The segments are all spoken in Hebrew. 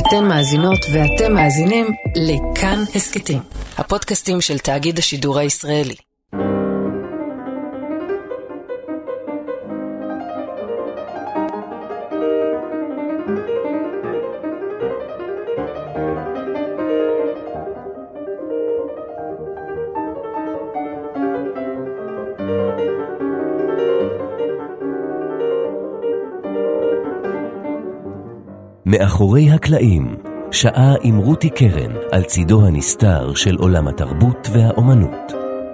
אתן מאזינות ואתם מאזינים לכאן הסקטים, הפודקאסטים של תאגיד השידור הישראלי. מאחורי הקלעים, שעה עם רותי קרן על צידו הנסתר של עולם התרבות והאומנות.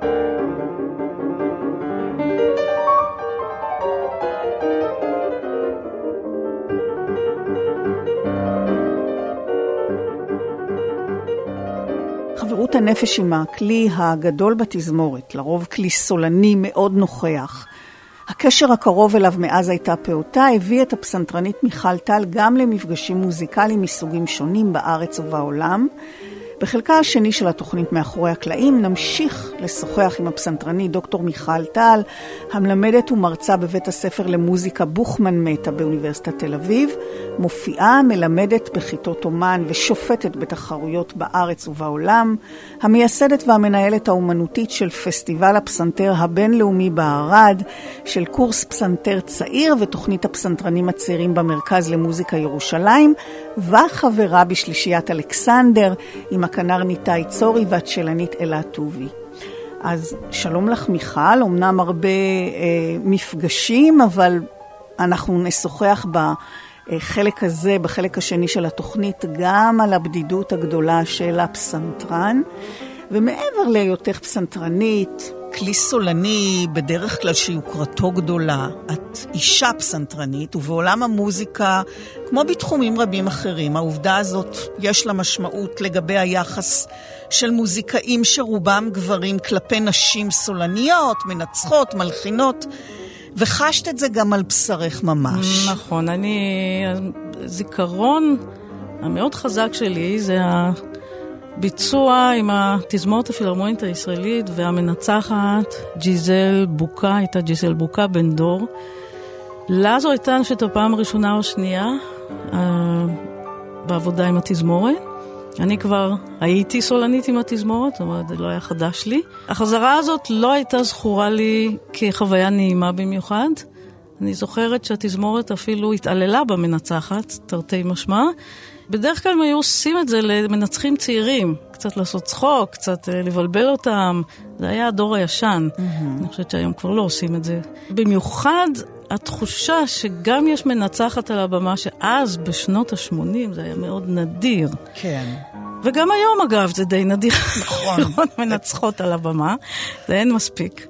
חברות הנפש עם הכלי הגדול בתזמורת, לרוב כלי סולני מאוד נוכח. הקשר הקרוב אליו מאז הייתה פעוטה, הביא את הפסנתרנית מיכל טל גם למפגשים מוזיקליים מסוגים שונים בארץ ובעולם. בחלקה השני של התוכנית מאחורי הקלעים נמשיך לשוחח עם הפסנתרנית דוקטור מיכל טל, המלמדת ומרצה בבית הספר למוזיקה בוכמן מטה באוניברסיטת תל אביב, מופיעה, מלמדת בכיתות אומן ושופטת בתחרויות בארץ ובעולם, המייסדת והמנהלת האומנותית של פסטיבל הפסנתר הבינלאומי בערד, של קורס פסנתר צעיר ותוכנית הפסנתרנים הצעירים במרכז למוזיקה ירושלים, וחברה בשלישיית אלכסנדר עם הכנר ניתאי צורי והצ'לנית אלה טובי. אז שלום לך מיכל, אמנם הרבה מפגשים, אבל אנחנו נשוחח בחלק הזה, בחלק השני של התוכנית, גם על הבדידות הגדולה של הפסנתרן, ומעבר להיותך פסנתרנית, כלי סולני בדרך כלל שיוקרתו גדולה, את אישה פסנתרנית, ובעולם המוזיקה, כמו בתחומים רבים אחרים, העובדה הזאת יש לה משמעות לגבי היחס של מוזיקאים שרובם גברים כלפי נשים סולניות, מנצחות, מלחינות, וחשת את זה גם על בשרך ממש. נכון, הזיכרון המאוד חזק שלי זה ביצוע עם התזמורת הפילהרמונית הישראלית והמנצחת ג'יזל בוקה, הייתה ג'יזל בוקה בן דור. לה זו הייתה נשאת הפעם הראשונה או שנייה בעבודה עם התזמורת. אני כבר הייתי סולנית עם התזמורת, זאת אומרת, זה לא היה חדש לי. החזרה הזאת לא הייתה זכורה לי כחוויה נעימה במיוחד. אני זוכרת שהתזמורת אפילו התעללה במנצחת, תרתי משמע. בדרך כלל הם היו עושים את זה למנצחים צעירים, קצת לעשות צחוק, קצת לבלבל אותם. זה היה הדור הישן. אני חושבת שהיום כבר לא עושים את זה. במיוחד התחושה שגם יש מנצחת על הבמה, שאז בשנות ה-80 זה היה מאוד נדיר. כן. וגם היום אגב זה די נדיר. נכון. לראות מנצחות על הבמה, זה אין מספיק.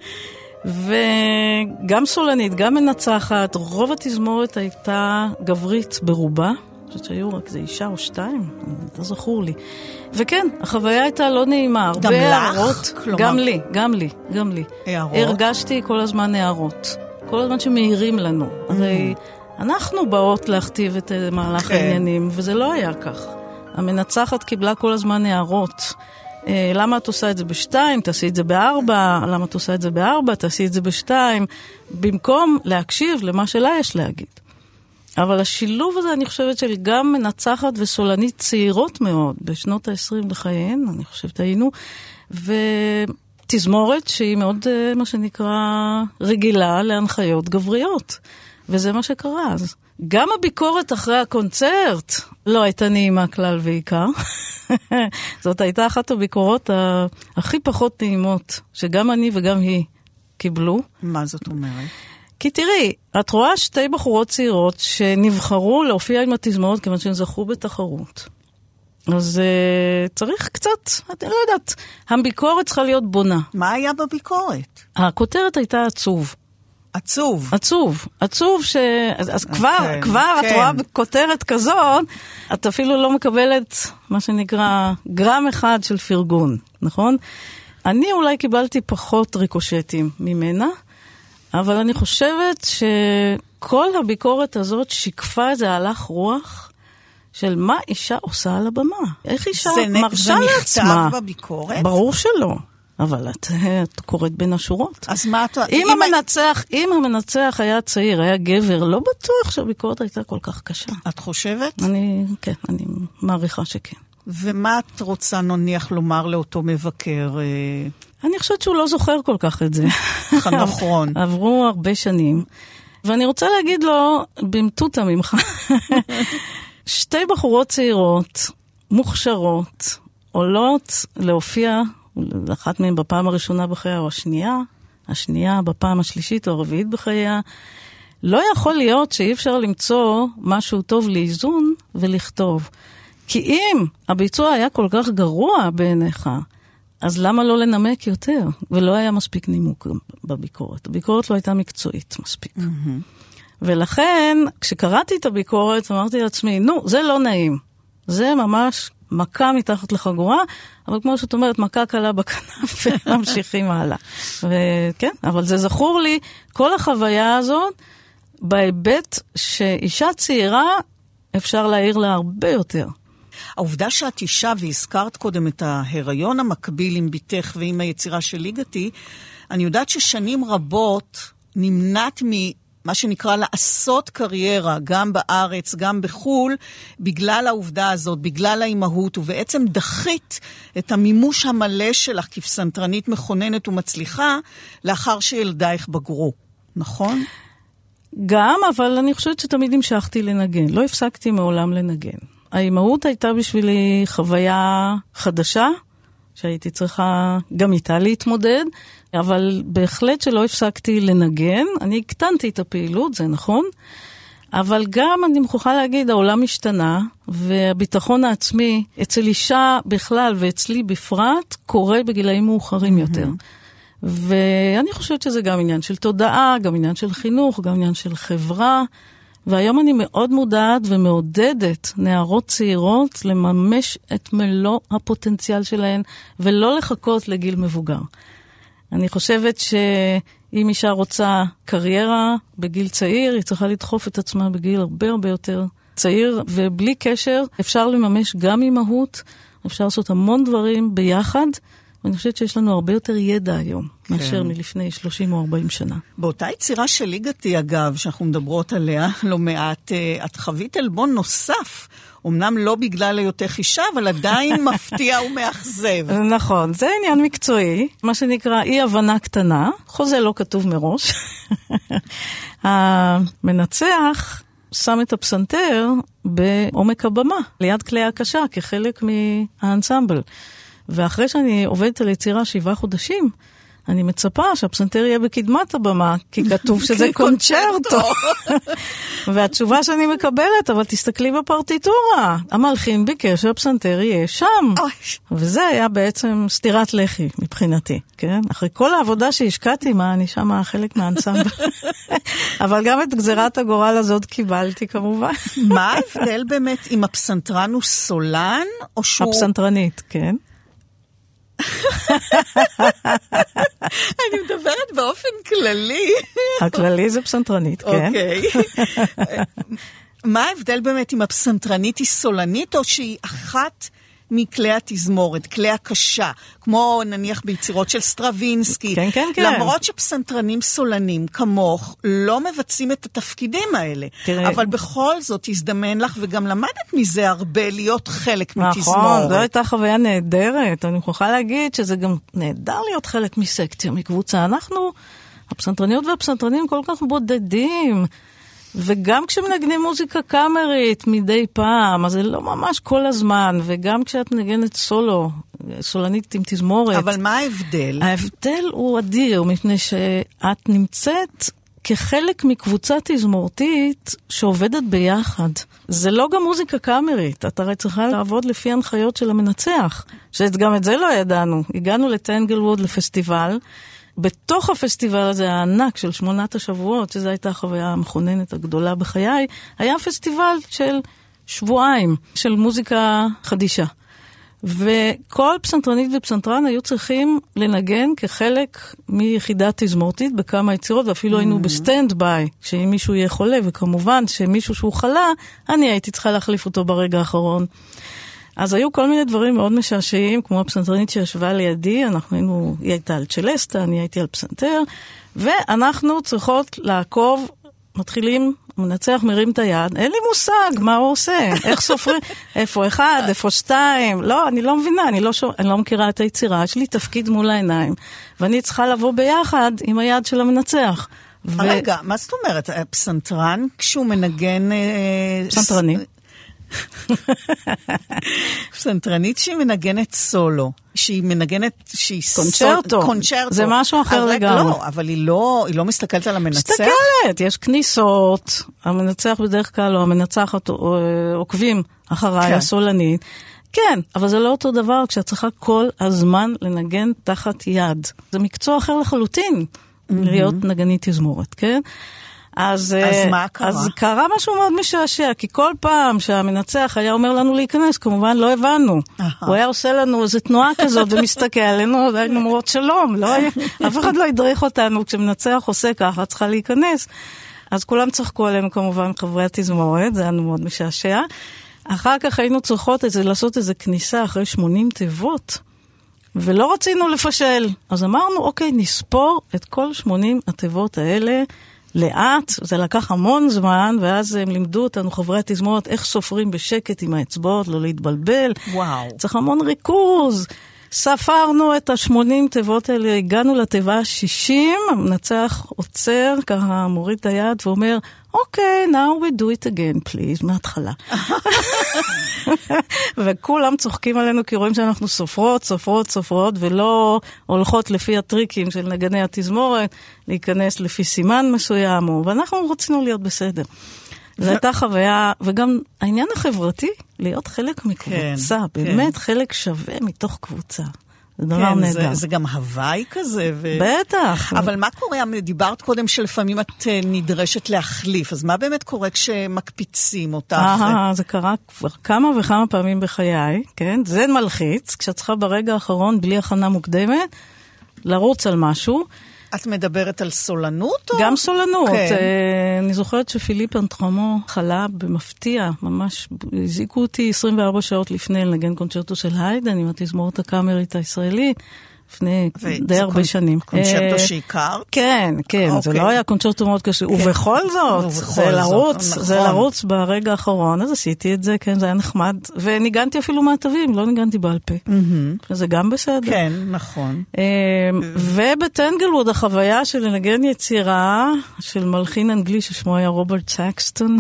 וגם סולנית, גם מנצחת, רוב התזמורת הייתה גברית ברובה. אני חושבת שהיו רק זה אישה או שתיים, לא זכור לי. וכן, החוויה הייתה לא נעימה. גם לך? כלומר... גם לי. הערות? הרגשתי כל הזמן הערות. כל הזמן שמהירים לנו. הרי אנחנו באות להכתיב את מהלך העניינים, וזה לא היה כך. המנצחת קיבלה כל הזמן הערות. למה את עושה את זה ב2? תעשי את זה ב4. למה את עושה את זה ב4? תעשי את זה ב2. במקום להקשיב למה שלה יש להגיד. אבל השילוב הזה, אני חושבת, של גם מנצחת וסולנית צעירות מאוד, בשנות ה-20 לחייהן, אני חושבת היינו, ותזמורת שהיא מאוד, מה שנקרא, רגילה להנחיות גבריות. וזה מה שקרה אז. גם הביקורת אחרי הקונצרט לא הייתה נעימה כלל ועיקר. זאת הייתה אחת הביקורות הכי פחות נעימות, שגם אני וגם היא קיבלו. מה זאת אומרת? כי תראי, את רואה שתי בחורות צעירות שנבחרו להופיע עם התזמורת כיוון שהן זכו בתחרות. אז צריך קצת, אני לא יודעת, הביקורת צריכה להיות בונה. מה היה בביקורת? הכותרת הייתה עצוב. עצוב? עצוב אז כבר את רואה בכותרת כזאת, את אפילו לא מקבלת מה שנקרא גרם אחד של פרגון, נכון? אני אולי קיבלתי פחות ריקושטים ממנה, אבל אני חושבת שכל הביקורת הזאת שיקפה איזה הלך רוח של מה אישה עושה על הבמה. איך אישה מרשה לעצמה. זה נכתב בביקורת? ברור שלא. אבל את קוראת בין השורות. אז מה אתה... אם המנצח היה צעיר, היה גבר, לא בטוח שהביקורת הייתה כל כך קשה. את חושבת? כן, אני מעריכה שכן. ומה את רוצה נניח לומר לאותו מבקר? אני חושבת שהוא לא זוכר כל כך את זה. חנוך רון. עברו הרבה שנים. ואני רוצה להגיד לו, במטותא ממך, שתי בחורות צעירות, מוכשרות, עולות להופיע, אחת מהן בפעם הראשונה בחייה או השנייה בפעם השלישית או הרביעית בחייה, לא יכול להיות שאי אפשר למצוא משהו טוב לאיזון ולכתוב. כי אם הביצוע היה כל כך גרוע בעיניך, אז למה לא לנמק יותר? ולא היה מספיק נימוק בביקורת. הביקורת לא הייתה מקצועית מספיק. ולכן, כשקראתי את הביקורת, אמרתי לעצמי, זה לא נעים. זה ממש מכה מתחת לחגורה, אבל כמו שאת אומרת, מכה קלה בכנף, וממשיכים הלאה. וכן, אבל זה זכור לי, כל החוויה הזאת, בהיבט שאישה צעירה, אפשר להעיר לה הרבה יותר. העובדה שאת אישה, והזכרת קודם את ההיריון המקביל עם ביתך ועם היצירה של ליגתי, אני יודעת ששנים רבות נמנעת מה שנקרא לעשות קריירה, גם בארץ, גם בחול, בגלל העובדה הזאת, בגלל האימהות, ובעצם דחית את המימוש המלא שלך כפסנתרנית מכוננת ומצליחה, לאחר שילדייך בגרו, נכון? גם, אבל אני חושבת שתמיד המשכתי לנגן, לא הפסקתי מעולם לנגן. האימהות הייתה בשבילי חוויה חדשה, שהייתי צריכה גם איתה להתמודד, אבל בהחלט שלא הפסקתי לנגן. אני הקטנתי את הפעילות, זה נכון, אבל גם אני מוכרחה להגיד, העולם השתנה, והביטחון העצמי אצל אישה בכלל ואצלי בפרט, קורה בגילאים מאוחרים יותר. ואני חושבת שזה גם עניין של תודעה, גם עניין של חינוך, גם עניין של חברה, והיום אני מאוד מודעת ומעודדת נערות צעירות לממש את מלוא הפוטנציאל שלהן, ולא לחכות לגיל מבוגר. אני חושבת שאם אישה רוצה קריירה בגיל צעיר, היא צריכה לדחוף את עצמה בגיל הרבה הרבה יותר צעיר, ובלי קשר אפשר לממש גם אימהות, אפשר לעשות המון דברים ביחד, ואני חושבת שיש לנו הרבה יותר ידע היום, מאשר מלפני 30 או 40 שנה. באותה יצירה של ליגתי, אגב, שאנחנו מדברות עליה לא מעט, את חווית אלבון נוסף, אמנם לא בגלל היותך אישה, אבל עדיין מפתיע ומאכזב. נכון, זה עניין מקצועי, מה שנקרא אי הבנה קטנה, חוזה לא כתוב מראש. המנצח שם את הפסנתר בעומק הבמה, ליד כלי הקשה, כחלק מהאנסמבל. ואחרי שאני עובדת על יצירה 7 חודשים, אני מצפה שהפסנתר יהיה בקדמת הבמה, כי כתוב שזה קונצ'רטו. והתשובה שאני מקבלת, אבל תסתכלי בפרטיטורה, המלחין ביקש שהפסנתר יהיה שם. וזה היה בעצם סתירת לחי מבחינתי, כן? אחרי כל העבודה שהשקעתי, אני שמה חלק מהאנסמבל. אבל גם את גזירת הגורל הזאת קיבלתי כמובן. מה ההבדל באמת אם הפסנתרן הוא סולן, או שהוא... הפסנתרנית, כן. אני מדברת באופן כללי. הכללי זה פסנתרנית, כן. אוקיי. מה ההבדל באמת אם הפסנתרנית היא סולנית, או שהיא אחת מכלי התזמורת, כלי הקשה, כמו נניח ביצירות של סטרווינסקי. כן, כן, כן. למרות שפסנתרנים סולנים כמוך לא מבצעים את התפקידים האלה. תראה. אבל בכל זאת הזדמן לך, וגם למדת מזה הרבה, להיות חלק מתזמורת. נכון, זו הייתה חוויה נהדרת. אני יכולה להגיד שזה גם נהדר להיות חלק מסקציה, מקבוצה. אנחנו, הפסנתרניות והפסנתרנים כל כך בודדים, וגם כשמנגנים מוזיקה קאמרית מדי פעם, אז זה לא ממש כל הזמן, וגם כשאת מנגנת סולו, סולנית עם תזמורת. אבל מה ההבדל? ההבדל הוא אדיר, מפני שאת נמצאת כחלק מקבוצה תזמורתית שעובדת ביחד. זה לא גם מוזיקה קאמרית, את הרי צריכה לעבוד לפי הנחיות של המנצח, שגם את זה לא ידענו. הגענו לטנגלווד לפסטיבל, בתוך הפסטיבל הזה הענק של 8 השבועות, שזו הייתה החוויה המכוננת הגדולה בחיי, היה פסטיבל של 2 שבועות של מוזיקה חדישה. וכל פסנתרנית ופסנתרן היו צריכים לנגן כחלק מיחידה תזמורתית בכמה יצירות, ואפילו היינו בסטנד ביי, שאם מישהו יהיה חולה, וכמובן שמישהו שהוא חלה, אני הייתי צריכה להחליף אותו ברגע האחרון. אז היו כל מיני דברים מאוד משעשעים, כמו הפסנתרנית שישבה לידי, היא הייתה על צ'לסטה, אני הייתי על פסנתר, ואנחנו צריכות לעקוב, מתחילים, המנצח מרים את היד, אין לי מושג מה הוא עושה, איך סופרים, איפה 1, איפה 2, לא, אני לא מבינה, אני לא מכירה את היצירה, יש לי תפקיד מול העיניים, ואני צריכה לבוא ביחד עם היד של המנצח. רגע, מה זאת אומרת? פסנתרן, כשהוא מנגן... פסנתרנית. פסנתרנית שהיא מנגנת סולו, שהיא מנגנת, קונצ'רטו. זה משהו אחר לגמרי. לא, אבל היא לא מסתכלת על המנצח. מסתכלת, יש כניסות, המנצח בדרך כלל, או המנצחת עוקבים אחריי, הסולנית. כן, אבל זה לא אותו דבר כשאת צריכה כל הזמן לנגן תחת יד. זה מקצוע אחר לחלוטין, להיות נגנית תזמורת, כן? אז מה קרה? אז קרה משהו מאוד משעשע, כי כל פעם שהמנצח היה אומר לנו להיכנס, כמובן לא הבנו. הוא היה עושה לנו איזו תנועה כזאת ומסתכל עלינו, והיינו אומרות שלום, אף אחד לא ידריך אותנו, כשמנצח עושה ככה, צריכה להיכנס. אז כולם צחקו עלינו כמובן, חברי התזמורת, זה היה מאוד משעשע. אחר כך היינו צריכות לעשות איזו כניסה אחרי 80 תיבות, ולא רצינו לפשל. אז אמרנו, אוקיי, נספור את כל 80 התיבות האלה, לאט, זה לקח המון זמן, ואז הם לימדו אותנו, חברי התזמורת, איך סופרים בשקט עם האצבעות, לא להתבלבל. וואו. צריך המון ריכוז. ספרנו את 80 תיבות האלה, הגענו לתיבה 60, המנצח עוצר, ככה מוריד את היד ואומר, אוקיי, now we do it again, please, מההתחלה. וכולם צוחקים עלינו, כי רואים שאנחנו סופרות, ולא הולכות לפי הטריקים של נגני התזמורת, להיכנס לפי סימן מסוים, ואנחנו רצינו להיות בסדר. זו הייתה חוויה, וגם העניין החברתי, להיות חלק מקבוצה, באמת חלק שווה מתוך קבוצה. זה דבר נהדר. זה גם הוואי כזה. בטח. אבל מה קורה? דיברת קודם שלפעמים את נדרשת להחליף, אז מה באמת קורה כשמקפיצים אותך? זה קרה כבר כמה וכמה פעמים בחיי, כן? זה מלחיץ, כשאת צריכה ברגע האחרון, בלי הכנה מוקדמת, לרוץ על משהו. את מדברת על סולנות? גם סולנות. אני זוכרת שפיליפ אנטרמו חלה במפתיע, ממש הזעיקו אותי 24 שעות לפני לנגן קונצ'רטו של היידן, עם התזמורת הקאמרית הישראלית, לפני די הרבה שנים. קונצ'רטו שהכרת? כן, זה לא היה קונצ'רטו מאוד קשה, ובכל זאת, זה לרוץ ברגע האחרון, אז עשיתי את זה, כן, זה היה נחמד, וניגנתי אפילו מעטבים, לא ניגנתי בעל פה, זה גם בסדר. כן, נכון. ובטנגלווד החוויה של לנגן יצירה של מלחין אנגלי ששמו היה רוברט סקסטון,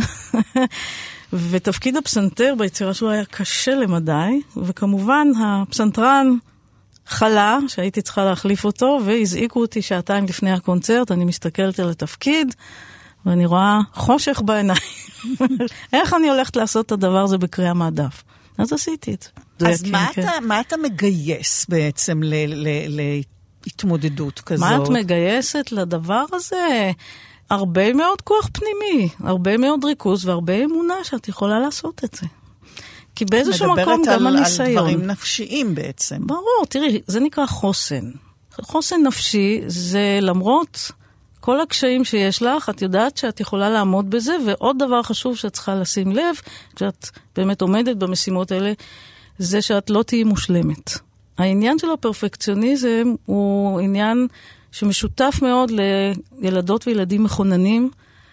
ותפקיד הפסנתר ביצירה שלו היה קשה למדי, וכמובן הפסנתרן חלה, שהייתי צריכה להחליף אותו, והזעיקו אותי שעתיים לפני הקונצרט, אני מסתכלת על התפקיד, ואני רואה חושך בעיניים. איך אני הולכת לעשות את הדבר הזה בקריאה מהדף? אז עשיתי את זה. אז מה אתה מגייס בעצם להתמודדות כזאת? מה את מגייסת לדבר הזה? הרבה מאוד כוח פנימי, הרבה מאוד ריכוז, והרבה אמונה שאת יכולה לעשות את זה. כי באיזשהו מקום גם הניסיון. מדברת על דברים נפשיים בעצם. ברור, תראי, זה נקרא חוסן. חוסן נפשי זה למרות כל הקשיים שיש לך, את יודעת שאת יכולה לעמוד בזה, ועוד דבר חשוב שאת צריכה לשים לב, כשאת באמת עומדת במשימות האלה, זה שאת לא תהיי מושלמת. העניין של הפרפקציוניזם הוא עניין שמשותף מאוד לילדות וילדים מכוננים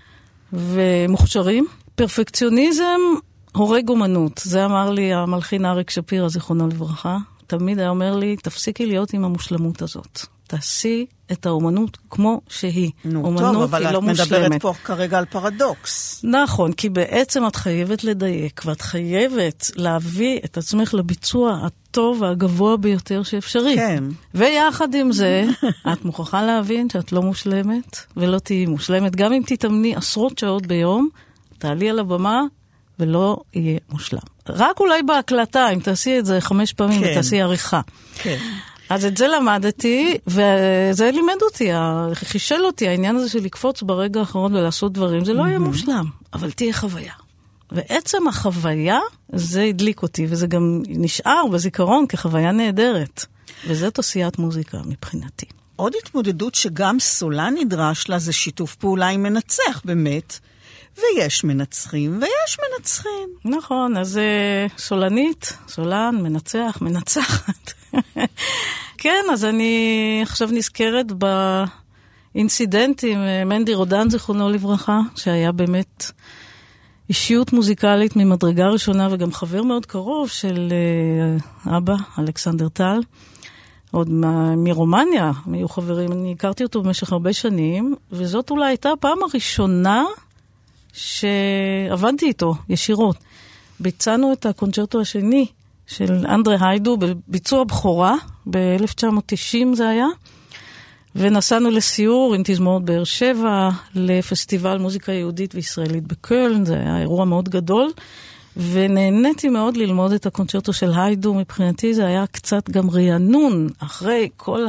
ומוכשרים. פרפקציוניזם הורג אומנות. זה אמר לי המלחין אריק שפירא, זיכרונו לברכה. תמיד היה אומר לי, תפסיקי להיות עם המושלמות הזאת. תעשי את האומנות כמו שהיא. אומנות טוב, אבל היא לא את מדברת פה כרגע על פרדוקס. נכון, כי בעצם את חייבת לדייק, ואת חייבת להביא את עצמך לביצוע הטוב והגבוה ביותר שאפשרי. כן. ויחד עם זה, את מוכרחה להבין שאת לא מושלמת, ולא תהיי מושלמת. גם אם תתאמני עשרות שעות ביום, תעלי על הבמה, ולא יהיה מושלם. רק אולי בהקלטה, אם תעשי את זה 5 פעמים, כן. ותעשי עריכה. כן. אז את זה למדתי, וזה לימד אותי, חישל אותי, העניין הזה של לקפוץ ברגע האחרון ולעשות דברים, זה לא יהיה מושלם, אבל תהיה חוויה. ועצם החוויה, זה הדליק אותי, וזה גם נשאר בזיכרון כחוויה נהדרת. וזה תעשיית מוזיקה מבחינתי. עוד התמודדות שגם סולן נדרש לה, זה שיתוף פעולה עם מנצח באמת, ויש מנצחים, ויש מנצחים. נכון, אז סולנית, סולן, מנצח, מנצחת. כן, אז אני עכשיו נזכרת באינסידנט עם מנדי רודן, זיכרונו לברכה, שהיה באמת אישיות מוזיקלית ממדרגה ראשונה, וגם חבר מאוד קרוב של אבא, אלכסנדר טל. עוד מרומניה, היו חברים, אני הכרתי אותו במשך הרבה שנים, וזאת אולי הייתה הפעם הראשונה שעבדתי איתו ישירות. ביצענו את הקונצ'רטו השני של אנדרה היידו בביצוע בכורה, ב-1990 זה היה, ונסענו לסיור עם תזמורת באר שבע, לפסטיבל מוזיקה יהודית וישראלית בקולן, זה היה אירוע מאוד גדול, ונהניתי מאוד ללמוד את הקונצ'רטו של היידו, מבחינתי זה היה קצת גם רענון, אחרי כל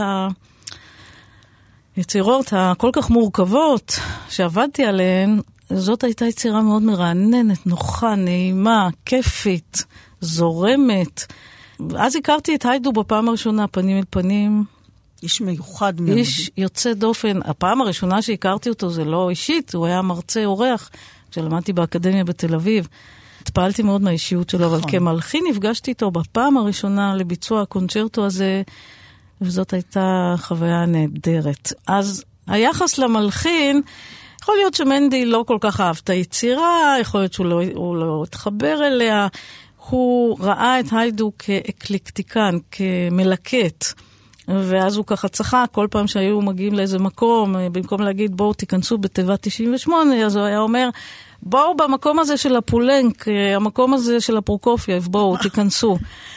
היצירות הכל כך מורכבות שעבדתי עליהן, זאת הייתה יצירה מאוד מרעננת, נוחה, נעימה, כיפית, זורמת. אז הכרתי את היידו בפעם הראשונה, פנים אל פנים. איש מיוחד מאוד. איש יוצא דופן. הפעם הראשונה שהכרתי אותו זה לא אישית, הוא היה מרצה אורח, כשלמדתי באקדמיה בתל אביב. התפעלתי מאוד מהאישיות שלו, אבל כמלחין נפגשתי איתו בפעם הראשונה לביצוע הקונצ'רטו הזה, וזאת הייתה חוויה נהדרת. אז היחס למלחין, יכול להיות שמנדי לא כל כך אהב את היצירה, יכול להיות שהוא לא התחבר אליה, הוא ראה את היידו כאקלקטיקן, כמלקט, ואז הוא ככה צחק, כל פעם שהיו מגיעים לאיזה מקום, במקום להגיד בואו תיכנסו בתיבת 98, אז הוא היה אומר, בואו במקום הזה של הפולנק, המקום הזה של הפרוקופייב, בואו תיכנסו.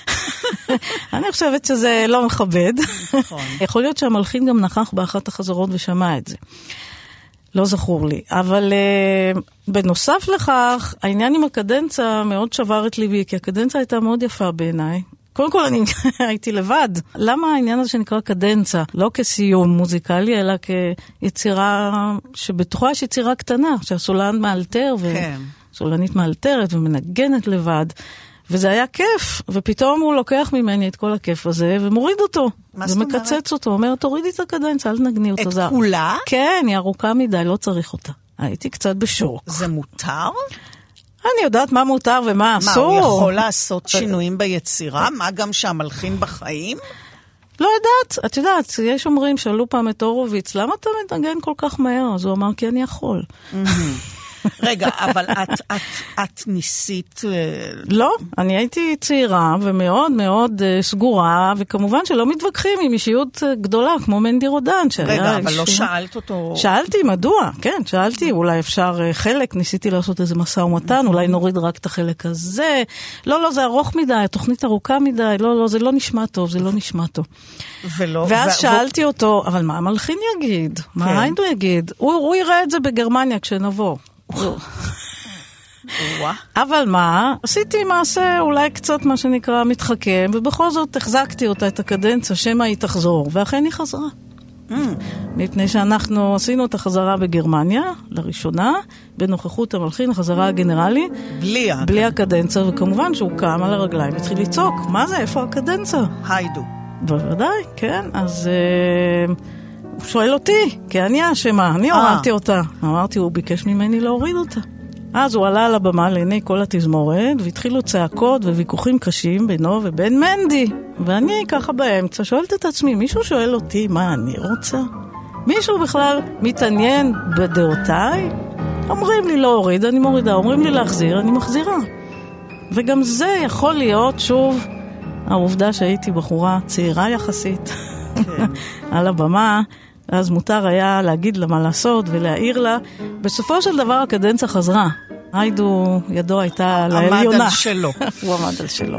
אני חושבת שזה לא מכבד. יכול להיות שהמלחין גם נכח באחת החזרות ושמע את זה. לא זכור לי. אבל בנוסף לכך, העניין עם הקדנצה מאוד שבר את ליבי, כי הקדנצה הייתה מאוד יפה בעיניי. קודם כל אני הייתי לבד. למה העניין הזה שנקרא קדנצה? לא כסיום מוזיקלי, אלא כיצירה שבתוכה יש יצירה קטנה, שהסולן מאלתר וסולנית מאלתרת ומנגנת לבד. וזה היה כיף, ופתאום הוא לוקח ממני את כל הכיף הזה ומוריד אותו. ומקצץ אותו, אומר, תורידי את הקדנצה, אל תנגני אותו. את כולה? כן, היא ארוכה מדי, לא צריך אותה. הייתי קצת בשוק. זה מותר? אני יודעת מה מותר ומה אסור. מה, הוא יכול לעשות שינויים ביצירה? מה גם שהמלחין בחיים? לא יודעת, את יודעת, יש אומרים, שאלו פעם את הורוביץ, למה אתה מנגן כל כך מהר? אז הוא אמר, כי אני יכול. רגע, אבל את ניסית... לא, אני הייתי צעירה ומאוד מאוד סגורה, וכמובן שלא מתווכחים עם אישיות גדולה, כמו מנדי רודן. רגע, אבל לא שאלת אותו... שאלתי, מדוע? כן, שאלתי, אולי אפשר חלק, ניסיתי לעשות איזה משא ומתן, אולי נוריד רק את החלק הזה. לא, זה ארוך מדי, התוכנית ארוכה מדי, לא, זה לא נשמע טוב, זה לא נשמע טוב. ואז שאלתי אותו, אבל מה המלחין יגיד? מה היידו יגיד? הוא יראה את זה בגרמניה כשנבוא. אבל מה, עשיתי מעשה אולי קצת מה שנקרא מתחכם, ובכל זאת החזקתי אותה את הקדנציה שמה היא תחזור, ואכן היא חזרה. מפני שאנחנו עשינו את החזרה בגרמניה לראשונה, בנוכחות המלחין, החזרה הגנרלי, בלי הקדנציה, וכמובן שהוא קם על הרגליים התחיל לצעוק, מה זה, איפה הקדנציה? היידו. בוודאי, כן, אז... הוא שואל אותי, כי אני האשמה, אני הורדתי אותה. אמרתי, הוא ביקש ממני להוריד אותה. אז הוא עלה על הבמה לעיני כל התזמורת, והתחילו צעקות וויכוחים קשים בינו ובין מנדי. ואני ככה באמצע שואלת את עצמי, מישהו שואל אותי מה אני רוצה? מישהו בכלל מתעניין בדעותיי? אומרים לי לא הוריד, אני מורידה. אומרים לי להחזיר, אני מחזירה. וגם זה יכול להיות, שוב, העובדה שהייתי בחורה צעירה יחסית, על הבמה, אז מותר היה להגיד לה מה לעשות ולהעיר לה. בסופו של דבר הקדנציה חזרה. היידו ידו הייתה לעליונה. עמד על שלו. הוא עמד על שלו.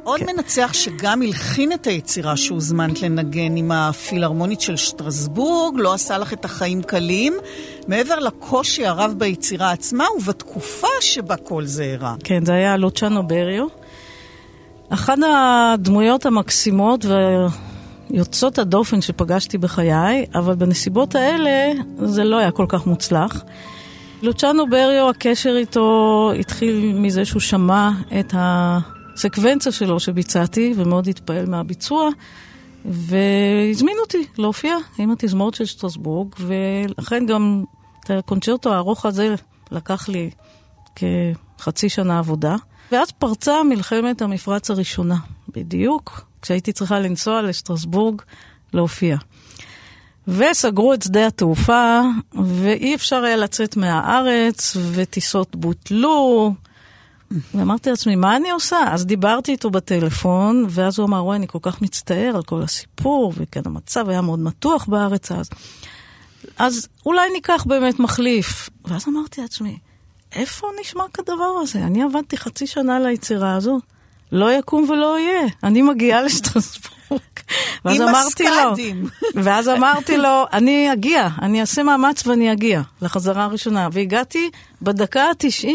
עוד מנצח שגם הלחין את היצירה שהוזמנת לנגן עם הפילהרמונית של שטרסבורג, לא עשה לך את החיים קלים, מעבר לקושי הרב ביצירה עצמה ובתקופה שבה כל זה אירע. כן, זה היה לוצ'אנו בריו. אחת הדמויות המקסימות ויוצאות הדופן שפגשתי בחיי, אבל בנסיבות האלה זה לא היה כל כך מוצלח. לוצ'אנו בריו, הקשר איתו התחיל מזה שהוא שמע את הסקוונציה שלו שביצעתי, ומאוד התפעל מהביצוע, והזמין אותי להופיע עם התזמורת של שטרסבורג, ולכן גם את הקונצ'רטו הארוך הזה לקח לי כחצי שנה עבודה. ואז פרצה מלחמת המפרץ הראשונה, בדיוק כשהייתי צריכה לנסוע לשטרסבורג להופיע. וסגרו את שדה התעופה, ואי אפשר היה לצאת מהארץ, וטיסות בוטלו. ואמרתי לעצמי, מה אני עושה? אז דיברתי איתו בטלפון, ואז הוא אמר, וואי, אני כל כך מצטער על כל הסיפור, וכן, המצב היה מאוד מתוח בארץ אז אולי ניקח באמת מחליף. ואז אמרתי לעצמי, איפה נשמע כדבר הזה? אני עבדתי חצי שנה ליצירה הזאת. לא יקום ולא יהיה. אני מגיעה לשטרסבורג. ואז אמרתי לו, אני אגיע, אני אעשה מאמץ ואני אגיע לחזרה הראשונה. והגעתי בדקה ה-90,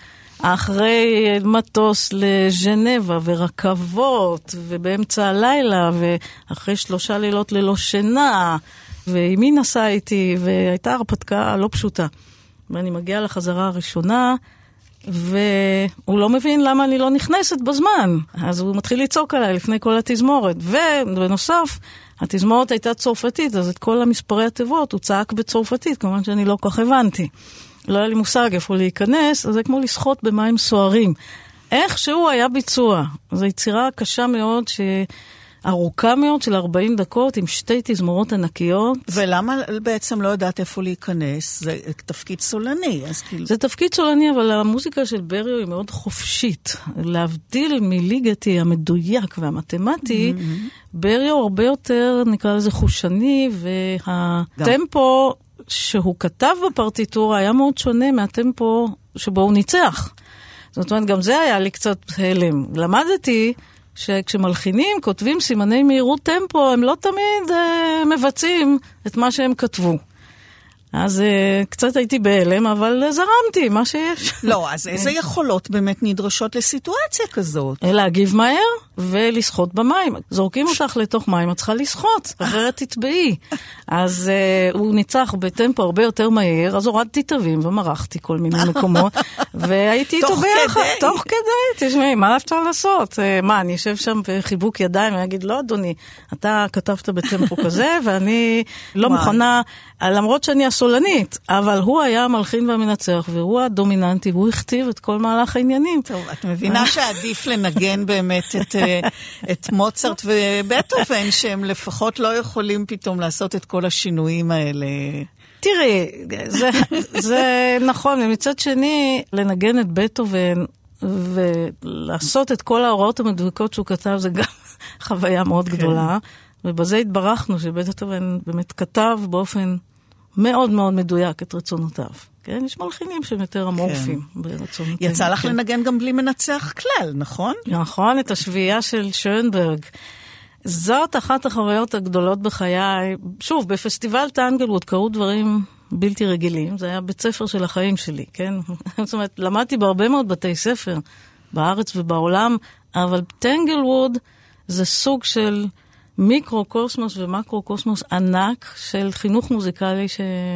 אחרי מטוס לז'נבה ורכבות, ובאמצע הלילה, ואחרי 3 לילות ללא שינה, ואימי נסעה איתי, והייתה הרפתקה לא פשוטה. ואני מגיעה לחזרה הראשונה, והוא לא מבין למה אני לא נכנסת בזמן. אז הוא מתחיל לצעוק עליי לפני כל התזמורת. ובנוסף, התזמורת הייתה צרפתית, אז את כל המספרי התיבות הוא צעק בצרפתית, כמובן שאני לא כך הבנתי. לא היה לי מושג איפה להיכנס, אז זה כמו לשחות במים סוערים. איך שהוא היה ביצוע. זו יצירה קשה מאוד ארוכה מאוד של 40 דקות עם 2 תזמורות ענקיות. ולמה בעצם לא יודעת איפה להיכנס? זה תפקיד סולני. זה תפקיד סולני, אבל המוזיקה של בריו היא מאוד חופשית. להבדיל מליגתי המדויק והמתמטי, בריו הרבה יותר, נקרא לזה חושני, והטמפו שהוא כתב בפרטיטורה היה מאוד שונה מהטמפו שבו הוא ניצח. זאת אומרת, גם זה היה לי קצת הלם. למדתי שכשמלחינים, כותבים סימני מהירות טמפו, הם לא תמיד מבצעים את מה שהם כתבו. אז קצת הייתי בהלם, אבל זרמתי, מה שיש. לא, אז איזה יכולות באמת נדרשות לסיטואציה כזאת? להגיב מהר ולשחות במים. זורקים אותך לתוך מים, את צריכה לשחות, אחרת תטבעי. אז הוא ניצח בטמפו הרבה יותר מהר, אז הורדתי תווים ומרחתי כל מיני מקומות, והייתי איתו ביחד. תוך כדי, תשמעי, מה אפשר לעשות? מה, אני אשב שם בחיבוק ידיים, ואני אגיד, לא אדוני, אתה כתבת בטמפו כזה, ואני לא מוכנה, למרות שאני הסולנית, אבל הוא היה המלחין והמנצח, והוא הדומיננטי, והוא הכתיב את כל מהלך העניינים. טוב, את מבינה שעדיף לנגן באמת את מוצרט ובטהובן, שהם לפחות לא יכולים פתאום לעשות את כל השינויים האלה. תראי, זה נכון, ומצד שני, לנגן את בטהובן, ולעשות את כל ההוראות המדויקות שהוא כתב, זה גם חוויה מאוד גדולה, ובזה התברכנו שבטהובן באמת כתב באופן מאוד מאוד מדויק את רצונותיו. כן, יש מלחינים שהם יותר אמורפיים ברצונותיהם. יצא לך לנגן גם בלי מנצח כלל, נכון? נכון, את השביעייה של שונברג. זאת אחת החוויות הגדולות בחיי. שוב, בפסטיבל טנגלווד קרו דברים בלתי רגילים. זה היה בית ספר של החיים שלי, כן? זאת אומרת, למדתי בהרבה מאוד בתי ספר, בארץ ובעולם, אבל טנגלווד זה סוג של מיקרו-קוסמוס ומקרו-קוסמוס ענק של חינוך מוזיקלי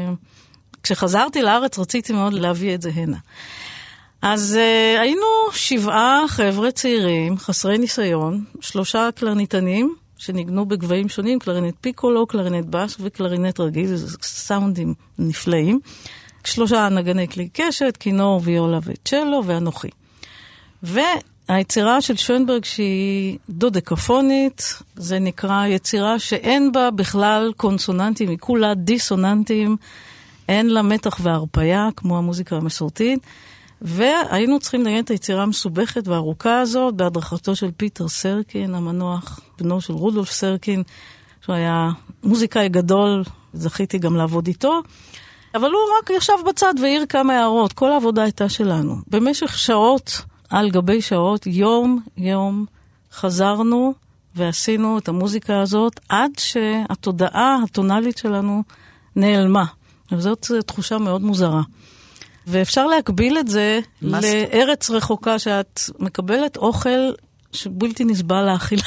כשחזרתי לארץ רציתי מאוד להביא את זה הנה. אז היינו 7 חבר'ה צעירים, חסרי ניסיון, 3 קלרניטנים שניגנו בגבהים שונים, קלרינט פיקולו, קלרינט בס וקלרינט רגיל, זה סאונדים נפלאים. 3 נגני כלי קשת, כינור, ויולה וצ'לו ואנוכי. היצירה של שונברג שהיא דודקפונית, זה נקרא יצירה שאין בה בכלל קונסוננטים, היא כולה דיסוננטים, אין לה מתח והרפיה כמו המוזיקה המסורתית, והיינו צריכים לנגן את היצירה המסובכת והארוכה הזאת בהדרכתו של פיטר סרקין, המנוח, בנו של רודולף סרקין, שהוא היה מוזיקאי גדול, זכיתי גם לעבוד איתו, אבל הוא רק ישב בצד והעיר כמה הערות, כל העבודה הייתה שלנו. במשך שעות, על גבי שעות, יום, חזרנו ועשינו את המוזיקה הזאת עד שהתודעה הטונלית שלנו נעלמה. וזאת תחושה מאוד מוזרה. ואפשר להקביל את זה לארץ רחוקה שאת מקבלת אוכל שבלתי נסבל להאכיל.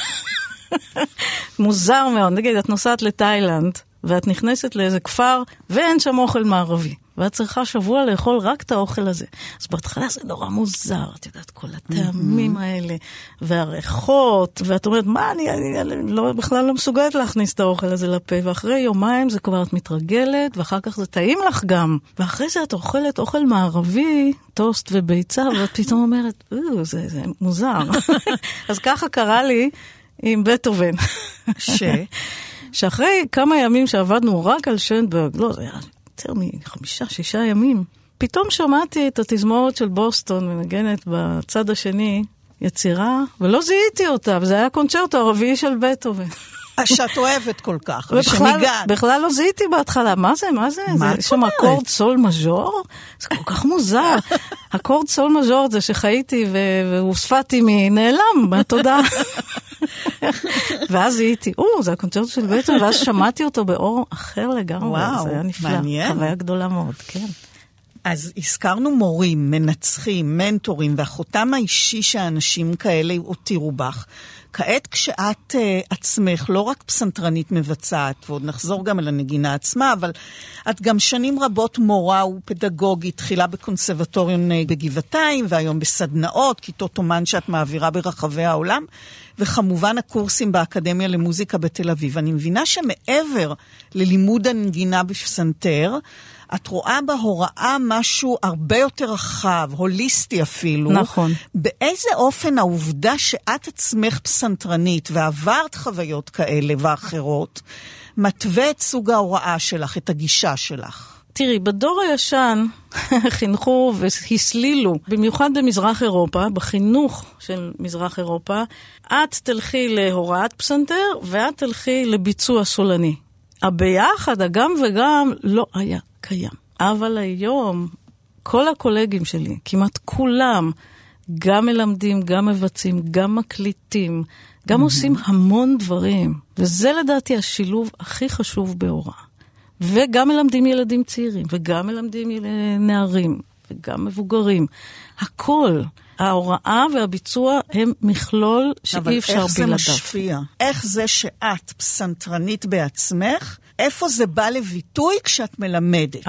מוזר מאוד. נגיד, את נוסעת לתאילנד, ואת נכנסת לאיזה כפר, ואין שם אוכל מערבי. ואת צריכה שבוע לאכול רק את האוכל הזה. אז בהתחלה זה נורא מוזר, את יודעת, כל הטעמים האלה, והריחות, ואת אומרת, מה, אני בכלל לא מסוגלת להכניס את האוכל הזה לפה, ואחרי יומיים זה כבר את מתרגלת, ואחר כך זה טעים לך גם. ואחרי זה את אוכלת אוכל מערבי, טוסט וביצה, ואת פתאום אומרת, זה מוזר. אז ככה קרה לי עם בטהובן. שאחרי כמה ימים שעבדנו רק על שוינברג, לא, זה היה יותר מ5-6 ימים, פתאום שמעתי את התזמורת של בוסטון מנגנת בצד השני, יצירה, ולא זיהיתי אותה, וזה היה קונצ'רטו הרביעי של בטהובן. שאת אוהבת כל כך, בכלל לא זיהיתי בהתחלה, מה זה? זה שם אקורד סול מז'ור? זה כל כך מוזר. אקורד סול מז'ור זה שחייתי והוספתי נעלם מהתודעה. ואז זיהיתי, זה הקונצ'רטו של בטהובן, ואז שמעתי אותו באור אחר לגמרי. זה היה נפלא, חוויה גדולה מאוד, כן. אז הזכרנו מורים, מנצחים, מנטורים, והחותם האישי שהאנשים כאלה הותירו בך. כעת כשאת עצמך לא רק פסנתרנית מבצעת, ועוד נחזור גם על הנגינה עצמה, אבל את גם שנים רבות מורה ופדגוגית, תחילה בקונסרבטוריון בגבעתיים, והיום בסדנאות, כיתות אומן שאת מעבירה ברחבי העולם, וכמובן הקורסים באקדמיה למוזיקה בתל אביב. אני מבינה שמעבר ללימוד הנגינה בפסנתר, את רואה בהוראה משהו הרבה יותר רחב, הוליסטי אפילו. נכון. באיזה אופן העובדה שאת עצמך פסנתרנית ועברת חוויות כאלה ואחרות, מתווה את סוג ההוראה שלך, את הגישה שלך? תראי, בדור הישן חינכו והסלילו, במיוחד במזרח אירופה, בחינוך של מזרח אירופה, את תלכי להוראת פסנתר ואת תלכי לביצוע סולני. הביחד, הגם וגם, לא היה קיים. אבל היום, כל הקולגים שלי, כמעט כולם, גם מלמדים, גם מבצעים, גם מקליטים, גם עושים המון דברים. וזה לדעתי השילוב הכי חשוב בהוראה. וגם מלמדים ילדים צעירים, וגם מלמדים נערים, וגם מבוגרים. הכל, ההוראה והביצוע הם מכלול שאי אפשר בלעדיו. אבל איך זה משפיע? איך זה שאת פסנתרנית בעצמך, איפה זה בא לביטוי כשאת מלמדת?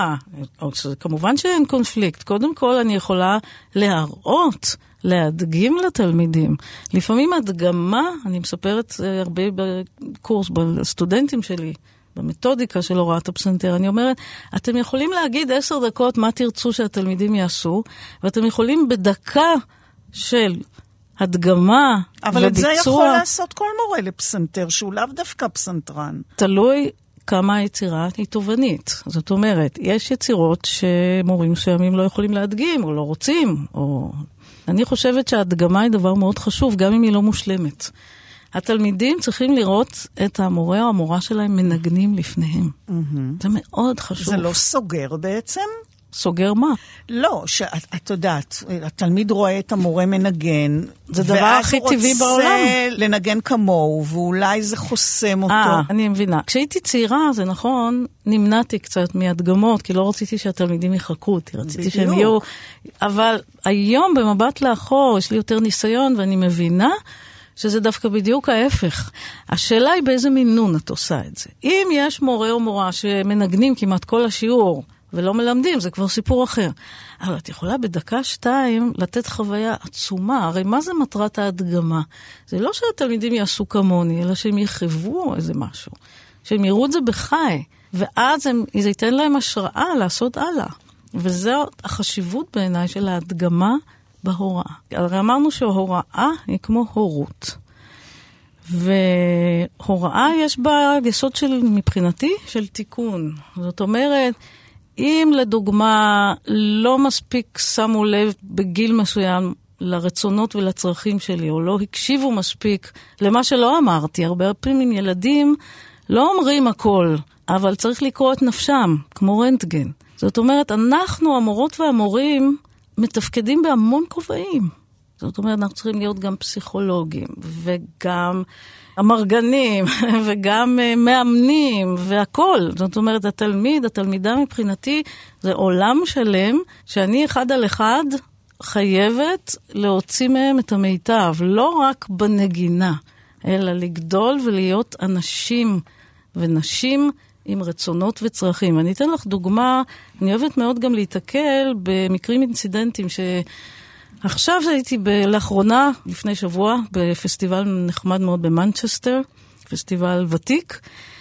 כמובן שאין קונפליקט. קודם כל אני יכולה להראות, להדגים לתלמידים. לפעמים הדגמה, אני מספרת הרבה בקורס בסטודנטים שלי, במתודיקה של הוראת הפסנתר, אני אומרת, אתם יכולים להגיד 10 דקות מה תרצו שהתלמידים יעשו, ואתם יכולים בדקה של הדגמה וביצוע. אבל את זה יכול לעשות כל מורה לפסנתר, שהוא לאו דווקא פסנתרן. תלוי כמה היצירה היא תובנית. זאת אומרת, יש יצירות שמורים מסוימים לא יכולים להדגים, או לא רוצים, או... אני חושבת שההדגמה היא דבר מאוד חשוב, גם אם היא לא מושלמת. התלמידים צריכים לראות את המורה או המורה שלהם מנגנים לפניהם. זה מאוד חשוב. זה לא סוגר בעצם? סוגר מה? לא, שאת יודעת, התלמיד רואה את המורה מנגן, זה דבר הכי טבעי בעולם. ואז הוא רוצה לנגן כמוהו, ואולי זה חוסם אותו. אני מבינה. כשהייתי צעירה, זה נכון, נמנעתי קצת מהדגמות, כי לא רציתי שהתלמידים יחכו אותי, רציתי שהם יהיו... אבל היום במבט לאחור, יש לי יותר ניסיון, ואני מבינה שזה דווקא בדיוק ההפך. השאלה היא באיזה מינון את עושה את זה. אם יש מורה או מורה שמנגנים כמעט כל השיעור, ולא מלמדים, זה כבר סיפור אחר. אבל את יכולה בדקה-2 לתת חוויה עצומה. הרי מה זה מטרת ההדגמה? זה לא שהתלמידים יעשו כמוני, אלא שהם יחוו איזה משהו. שהם יראו את זה בחי. ואז זה ייתן להם השראה לעשות הלאה. וזו החשיבות בעיניי של ההדגמה בהוראה. הרי אמרנו שההוראה היא כמו הורות. והוראה יש בה יסוד של, מבחינתי, של תיקון. זאת אומרת, אם לדוגמה לא מספיק שמו לב בגיל מסוים לרצונות ולצרכים שלי, או לא הקשיבו מספיק למה שלא אמרתי, הרבה פעמים ילדים לא אומרים הכל, אבל צריך לקרוא את נפשם, כמו רנטגן. זאת אומרת, אנחנו, המורות והמורים, מתפקדים בהמון כובעים. זאת אומרת, אנחנו צריכים להיות גם פסיכולוגים, וגם המרגנים, וגם מאמנים, והכל. זאת אומרת, התלמידה מבחינתי, זה עולם שלם, שאני אחד על אחד חייבת להוציא מהם את המיטב, לא רק בנגינה, אלא לגדול ולהיות אנשים ונשים עם רצונות וצרכים. אני אתן לך דוגמה, אני אוהבת מאוד גם להתקל במקרים אינצידנטים עכשיו הייתי לאחרונה, לפני שבוע, בפסטיבל נחמד מאוד במנצ'סטר, פסטיבל ותיק,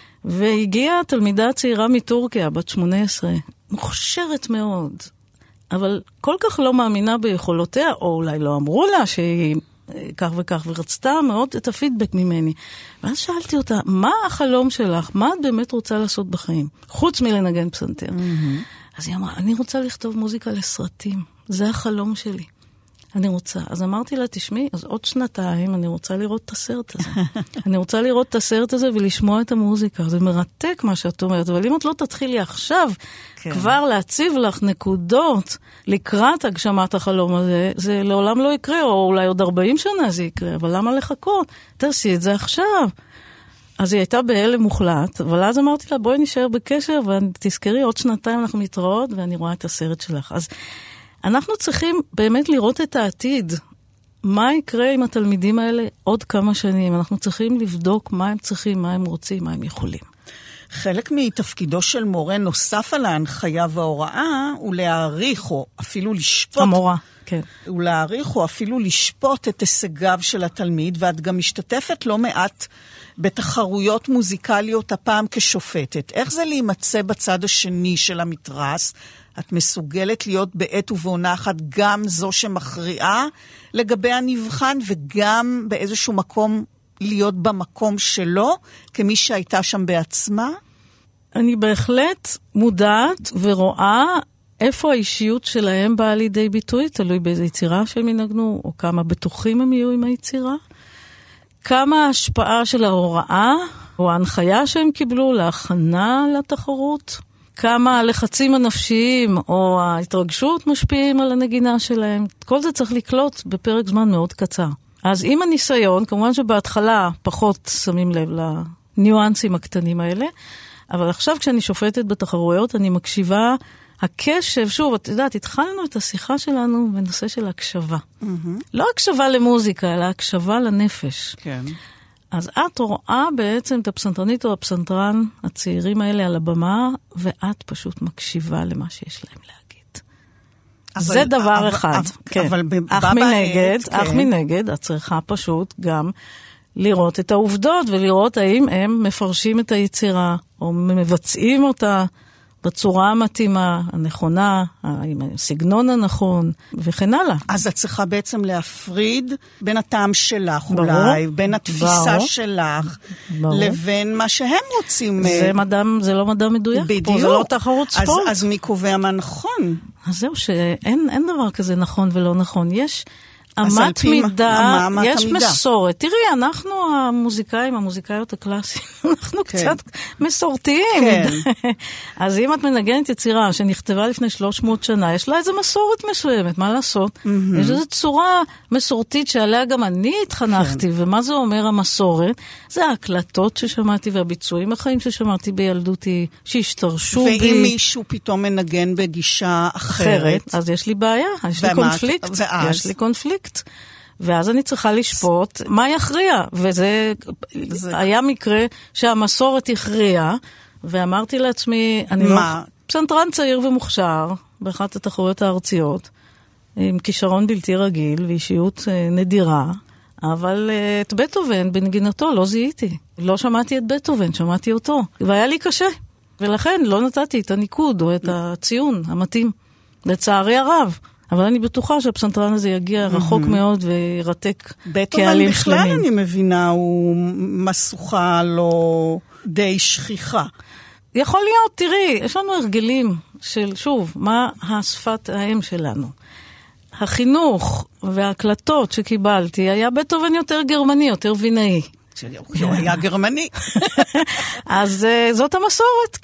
והגיעה תלמידה צעירה מטורקיה, בת 18, מוכשרת מאוד, אבל כל כך לא מאמינה ביכולותיה, או אולי לא אמרו לה שהיא כך וכך, ורצתה מאוד את הפידבק ממני. ואז שאלתי אותה, מה החלום שלך? מה את באמת רוצה לעשות בחיים? חוץ מלנגן פסנתר. אז היא אמרה, אני רוצה לכתוב מוזיקה לסרטים. זה החלום שלי. אני רוצה. אז אמרתי לה, תשמעי, אז עוד 2 אני רוצה לראות את הסרט הזה. אני רוצה לראות את הסרט הזה ולשמוע את המוזיקה. זה מרתק מה שאת אומרת, אבל אם את לא תתחילי עכשיו, כבר להציב לך נקודות לקראת הגשמת החלום הזה, זה לעולם לא יקרה, או אולי עוד 40 שנה זה יקרה, אבל למה לחכות? תעשי את זה עכשיו. אז היא הייתה בהלם מוחלט, אבל אז אמרתי לה, בואי נשאר בקשר, ותזכרי, עוד 2 אנחנו מתראות, ואני רואה את הסרט שלך. אז אנחנו צריכים באמת לראות את העתיד. מה יקרה עם התלמידים האלה עוד כמה שנים? אנחנו צריכים לבדוק מה הם צריכים, מה הם רוצים, מה הם יכולים. חלק מתפקידו של מורה נוסף על ההנחיה וההוראה, הוא להעריך או אפילו לשפוט. המורה, כן. הוא להעריך או אפילו לשפוט את הישגיו של התלמיד, ואת גם משתתפת לא מעט בתחרויות מוזיקליות הפעם כשופטת. איך זה להימצא בצד השני של המתרס? את מסוגלת להיות בעת ובעונה אחת גם זו שמכריעה לגבי הנבחן, וגם באיזשהו מקום להיות במקום שלו, כמי שהייתה שם בעצמה? אני בהחלט מודעת ורואה איפה האישיות שלהם באה לידי ביטוי, תלוי באיזו יצירה שהם ינגנו, או כמה בטוחים הם יהיו עם היצירה. כמה ההשפעה של ההוראה, או ההנחיה שהם קיבלו להכנה לתחרות. כמה הלחצים הנפשיים או ההתרגשות משפיעים על הנגינה שלהם. כל זה צריך לקלוט בפרק זמן מאוד קצר. אז עם הניסיון, כמובן שבהתחלה פחות שמים לב לניואנסים הקטנים האלה, אבל עכשיו כשאני שופטת בתחרויות, אני מקשיבה, הקשב, שוב, את יודעת, התחלנו את השיחה שלנו בנושא של הקשבה. לא הקשבה למוזיקה, אלא הקשבה לנפש. כן. אז את רואה בעצם את הפסנתרנית או הפסנתרן הצעירים האלה על הבמה, ואת פשוט מקשיבה למה שיש להם להגיד. זה דבר אחד. אך מנגד, את צריכה פשוט גם לראות את העובדות, ולראות האם הם מפרשים את היצירה, או מבצעים אותה בצורה המתאימה, הנכונה, עם הסגנון הנכון, וכן הלאה. אז את צריכה בעצם להפריד בין הטעם שלך, אולי, בין התפיסה שלך, לבין מה שהם רוצים. זה לא מדע מדויק. בדיוק. זה לא תחרות ספורט. אז מי קובע מה נכון? אז זהו, שאין דבר כזה נכון ולא נכון. יש אמת מידה, יש מסורת. תראי, אנחנו המוזיקאיות הקלאסיים, אנחנו קצת מסורתיים. אז אם את מנגנת יצירה שנכתבה לפני 300 שנה, יש לה איזו מסורת מסוימת, מה לעשות? יש איזו צורה מסורתית שעליה גם אני התחנכתי, ומה זה אומר המסורת? זה ההקלטות ששמעתי והביצועים החיים ששמעתי בילדותי, שהשתרשו בי. ואם מישהו פתאום מנגן בגישה אחרת, אז יש לי בעיה, יש לי קונפליקט. יש לי קונפליקט. ואז אני צריכה לשפוט מה יכריע, וזה היה מקרה שהמסורת הכריע, ואמרתי לעצמי, אני לא פסנתרן צעיר ומוכשר, באחת התחרויות הארציות, עם כישרון בלתי רגיל ואישיות נדירה, אבל את בטהובן בנגינתו לא זיהיתי. לא שמעתי את בטהובן, שמעתי אותו. והיה לי קשה, ולכן לא נתתי את הניקוד או את הציון המתאים. לצערי הרב. אבל אני בטוחה שהפסנתרן הזה יגיע רחוק מאוד וירתק קהלים שלמים. בכלל אני מבינה, הוא מסוכה לא די שכיחה. יכול להיות, תראי, יש לנו הרגלים של, שוב, מה השפת האם שלנו. החינוך וההקלטות שקיבלתי היה בטהובן יותר גרמני, יותר וינאי. הוא היה גרמני. אז זאת המסורת, כן.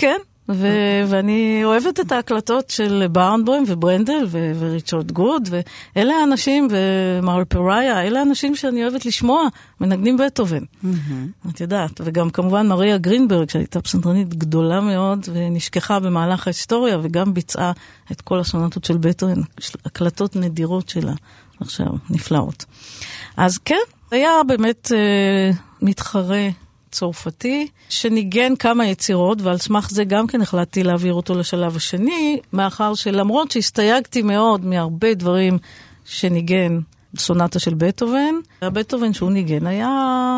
ואני אוהבת את ההקלטות של ברנבוים וברנדל וריצ'רד גוד, ואלה האנשים, ומארי פראיה, אלה האנשים שאני אוהבת לשמוע, מנגנים בטהובן. את יודעת, וגם כמובן מריה גרינברג, שהייתה פסנתרנית גדולה מאוד, ונשכחה במהלך ההיסטוריה, וגם ביצעה את כל הסונטות של בטהובן, הקלטות נדירות שלה, עכשיו, נפלאות. אז כן, היה באמת מתחרה צרפתי, שניגן כמה יצירות, ועל סמך זה גם כן החלטתי להעביר אותו לשלב השני, מאחר שלמרות שהסתייגתי מאוד מהרבה דברים שניגן סונטה של בטהובן, הבטהובן שהוא ניגן היה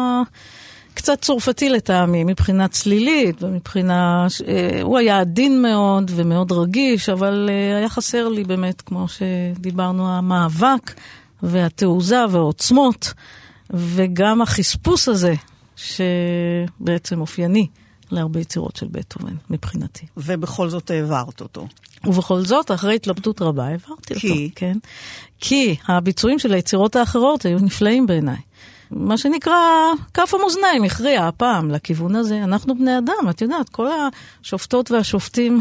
קצת צרפתי לטעמי, מבחינה צלילית, ומבחינה, הוא היה עדין מאוד ומאוד רגיש, אבל היה חסר לי באמת, כמו שדיברנו, המאבק והתעוזה והעוצמות, וגם החספוס הזה, שבעצם אופייני להרבה יצירות של בטהובן, מבחינתי. ובכל זאת העברת אותו. ובכל זאת, אחרי התלבטות רבה, העברתי אותו. כן? כי הביצועים של היצירות האחרות היו נפלאים בעיניי. מה שנקרא, כף המאזניים הכריע הפעם לכיוון הזה. אנחנו בני אדם, את יודעת, כל השופטות והשופטים,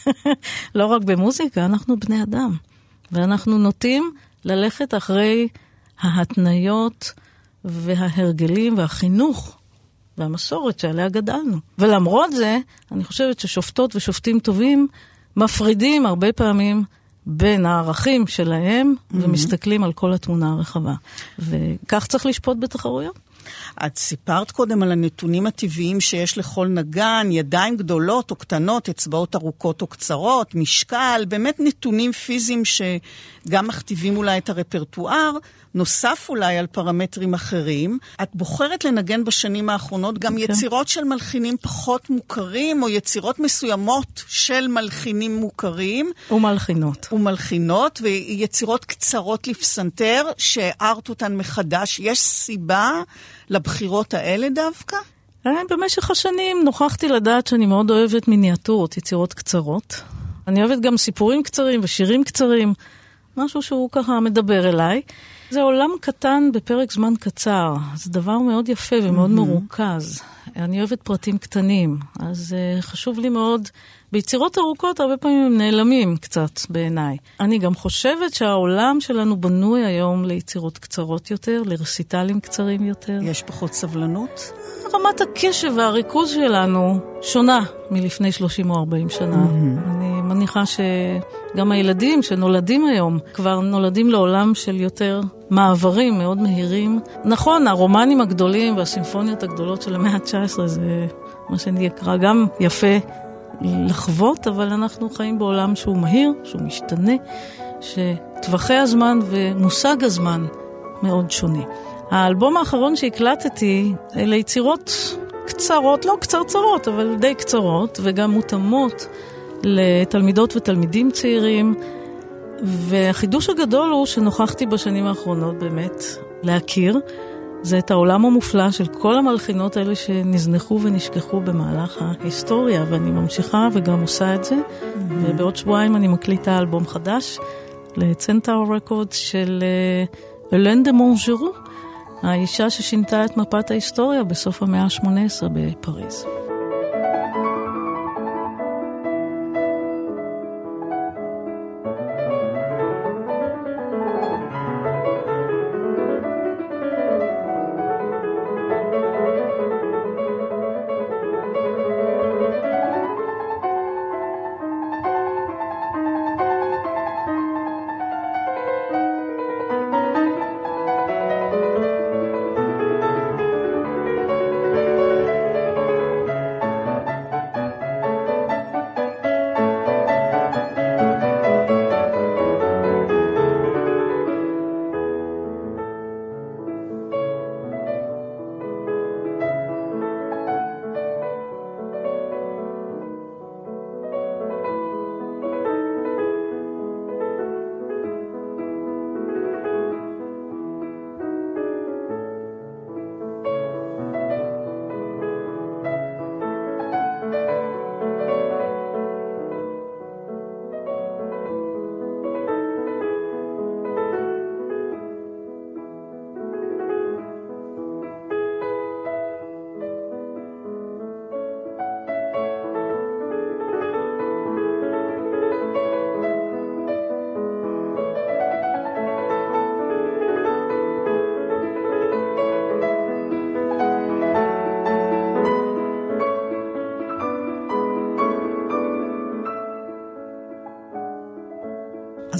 לא רק במוזיקה, אנחנו בני אדם. ואנחנו נוטים ללכת אחרי ההתניות וההרגלים והחינוך והמסורת שעליה גדלנו. ולמרות זה, אני חושבת ששופטות ושופטים טובים מפרידים הרבה פעמים בין הערכים שלהם ומסתכלים על כל התמונה הרחבה. וכך צריך לשפוט בתחרויות. את סיפרת קודם על הנתונים הטבעיים שיש לכל נגן, ידיים גדולות או קטנות, אצבעות ארוכות או קצרות, משקל, באמת נתונים פיזיים שגם מכתיבים אולי את הרפרטואר, נוסף אולי על פרמטרים אחרים. את בוחרת לנגן בשנים האחרונות גם יצירות של מלחינים פחות מוכרים, או יצירות מסוימות של מלחינים מוכרים. ומלחינות, ויצירות קצרות לפסנתר, שהארת אותן מחדש. יש סיבה לבחירות האלה דווקא? במשך השנים נוכחתי לדעת שאני מאוד אוהבת מיניאטורות, יצירות קצרות. אני אוהבת גם סיפורים קצרים ושירים קצרים, משהו שהוא ככה מדבר אליי. זה עולם קטן בפרק זמן קצר, זה דבר מאוד יפה ומאוד מרוכז. אני אוהבת פרטים קטנים, אז חשוב לי מאוד. ביצירות ארוכות הרבה פעמים הם נעלמים קצת בעיניי. אני גם חושבת שהעולם שלנו בנוי היום ליצירות קצרות יותר, לרסיטלים קצרים יותר. יש פחות סבלנות? רמת הקשב והריכוז שלנו שונה מלפני 30 או 40 שנה. אני מניחה שגם הילדים שנולדים היום כבר נולדים לעולם של יותר מעברים מאוד מהירים. נכון, הרומנים הגדולים והסימפוניות הגדולות של המאה ה-19 זה מה שנקרא גם יפה לחוות, אבל אנחנו חיים בעולם שהוא מהיר, שהוא משתנה, שטווחי הזמן ומושג הזמן מאוד שונה. האלבום האחרון שהקלטתי, אלה יצירות קצרות, לא קצרצרות, אבל די קצרות, וגם מותאמות לתלמידות ותלמידים צעירים, והחידוש הגדול הוא שנוכחתי בשנים האחרונות באמת להכיר, זה את העולם המופלא של כל המלחינות האלה שנזנחו ונשכחו במהלך ההיסטוריה, ואני ממשיכה וגם עושה את זה, ובעוד שבועיים אני מקליטה אלבום חדש לצנטאור רקורדס של אלן דה מונג'רו, האישה ששינתה את מפת ההיסטוריה בסוף המאה ה-18 בפריז.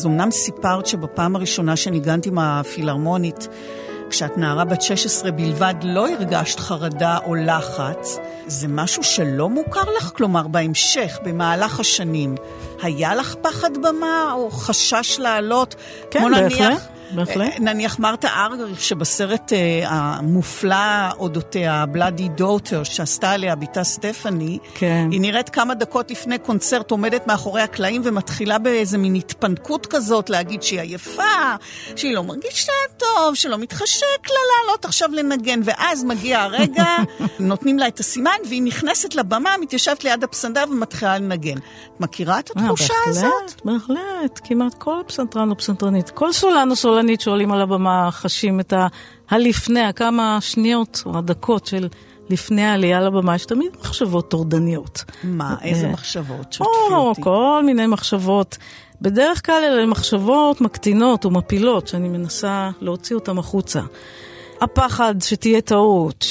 אז אמנם סיפרת שבפעם הראשונה שניגנת עם הפילהרמונית, כשאת נערה בת 16 בלבד, לא הרגשת חרדה או לחץ. זה משהו שלא מוכר לך? כלומר, בהמשך, במהלך השנים, היה לך פחד במה או חשש לעלות? כן, בהחלט. נניח מרתה ארגר, שבסרט המופלא אודותיה, Bloody Daughter, שעשתה עליה ביתה סטפני, כן. היא נראית כמה דקות לפני קונצרט, עומדת מאחורי הקלעים ומתחילה באיזה מין התפנקות כזאת, להגיד שהיא עייפה, שהיא לא מרגישה טוב, שלא מתחשק לה לעלות עכשיו לנגן, ואז מגיע הרגע, נותנים לה את הסימן, והיא נכנסת לבמה, מתיישבת ליד הפסנתר ומתחילה לנגן. את מכירה את התחושה הזאת? בהחלט, כמעט כל פסנתרן או פסנתרנית, כל סולן או סולנית שעולים על הבמה, חשים את הלפני, כמה שניות או הדקות של לפני העלייה לבמה, יש תמיד מחשבות טורדניות. מה? איזה מחשבות? כל מיני מחשבות. בדרך כלל אלה מחשבות מקטינות או מפילות, שאני מנסה להוציא אותם החוצה. הפחד שתהיה טעות,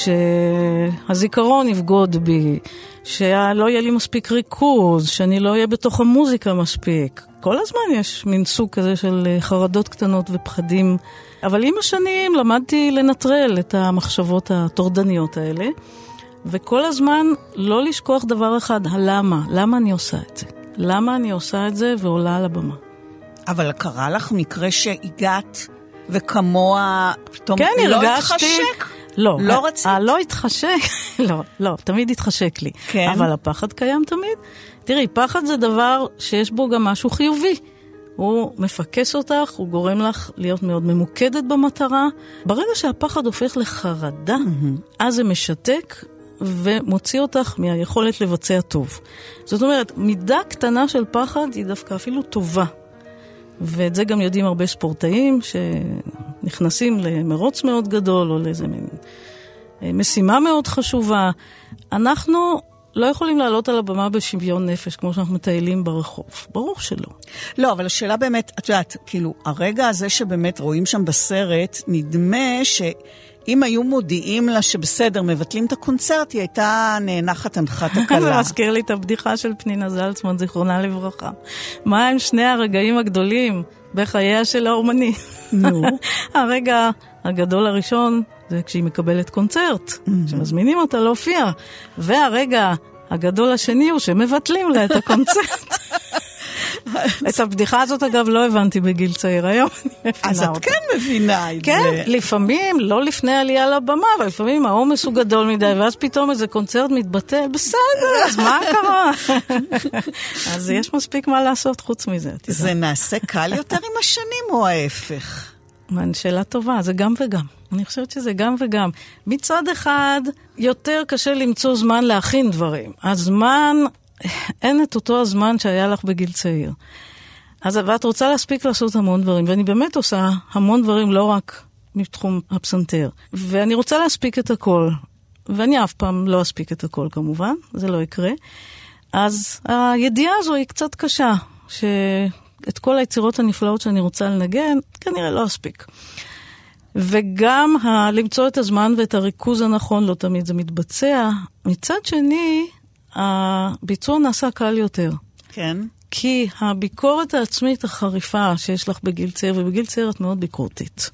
שהזיכרון יבגוד בי, שלא יהיה לי מספיק ריכוז, שאני לא אהיה בתוך המוזיקה מספיק. כל הזמן יש מין סוג כזה של חרדות קטנות ופחדים. אבל עם השנים למדתי לנטרל את המחשבות הטורדניות האלה, וכל הזמן לא לשכוח דבר אחד, הלמה. למה אני עושה את זה? למה אני עושה את זה ועולה על הבמה? אבל קרה לך מקרה שהגעת וכמוה פתאום כן, לא התחשק? לא רצית? לא התחשק, לא, תמיד התחשק לי. כן. אבל הפחד קיים תמיד. תראי, פחד זה דבר שיש בו גם משהו חיובי. הוא מפקס אותך, הוא גורם לך להיות מאוד ממוקדת במטרה. ברגע שהפחד הופך לחרדה, אז זה משתק ומוציא אותך מהיכולת לבצע טוב. זאת אומרת, מידה קטנה של פחד היא דווקא אפילו טובה. ואת זה גם יודעים הרבה ספורטאים שנכנסים למרוץ מאוד גדול או לאיזה משימה מאוד חשובה. אנחנו לא יכולים לעלות על הבמה בשוויון נפש כמו שאנחנו מטיילים ברחוב. ברור שלא. לא, אבל השאלה באמת, את יודעת, כאילו, הרגע הזה שבאמת רואים שם בסרט, נדמה שאם היו מודיעים לה שבסדר, מבטלים את הקונצרט, היא הייתה נאנחת הנחת הקלה. זה מזכיר לי את הבדיחה של פנינה זלצמן, זיכרונה לברכה. מה הם שני הרגעים הגדולים בחייה של האומני? נו. הרגע הגדול הראשון זה כשהיא מקבלת קונצרט, שמזמינים אותה להופיע. והרגע הגדול השני הוא שמבטלים לה את הקונצרט. את הבדיחה הזאת אגב לא הבנתי בגיל צעיר, היום אני מבינה אותה. אז את כן מבינה את זה. כן, לפעמים, לא לפני עלייה לבמה, אבל לפעמים העומס הוא גדול מדי, ואז פתאום איזה קונצרט מתבטל, בסדר, אז מה קרה? אז יש מספיק מה לעשות חוץ מזה. זה נעשה קל יותר עם השנים או ההפך? שאלה טובה, זה גם וגם. אני חושבת שזה גם וגם. מצד אחד, יותר קשה למצוא זמן להכין דברים. הזמן, אין את אותו הזמן שהיה לך בגיל צעיר. אז ואת רוצה להספיק לעשות המון דברים, ואני באמת עושה המון דברים, לא רק מתחום הפסנתר. ואני רוצה להספיק את הכל, ואני אף פעם לא אספיק את הכל כמובן, זה לא יקרה. אז הידיעה הזו היא קצת קשה, שאת כל היצירות הנפלאות שאני רוצה לנגן, כנראה לא אספיק. וגם למצוא את הזמן ואת הריכוז הנכון, לא תמיד זה מתבצע. מצד שני, הביצוע נעשה קל יותר. כן. כי הביקורת העצמית החריפה שיש לך בגיל צעיר, ובגיל צעיר את מאוד ביקורתית.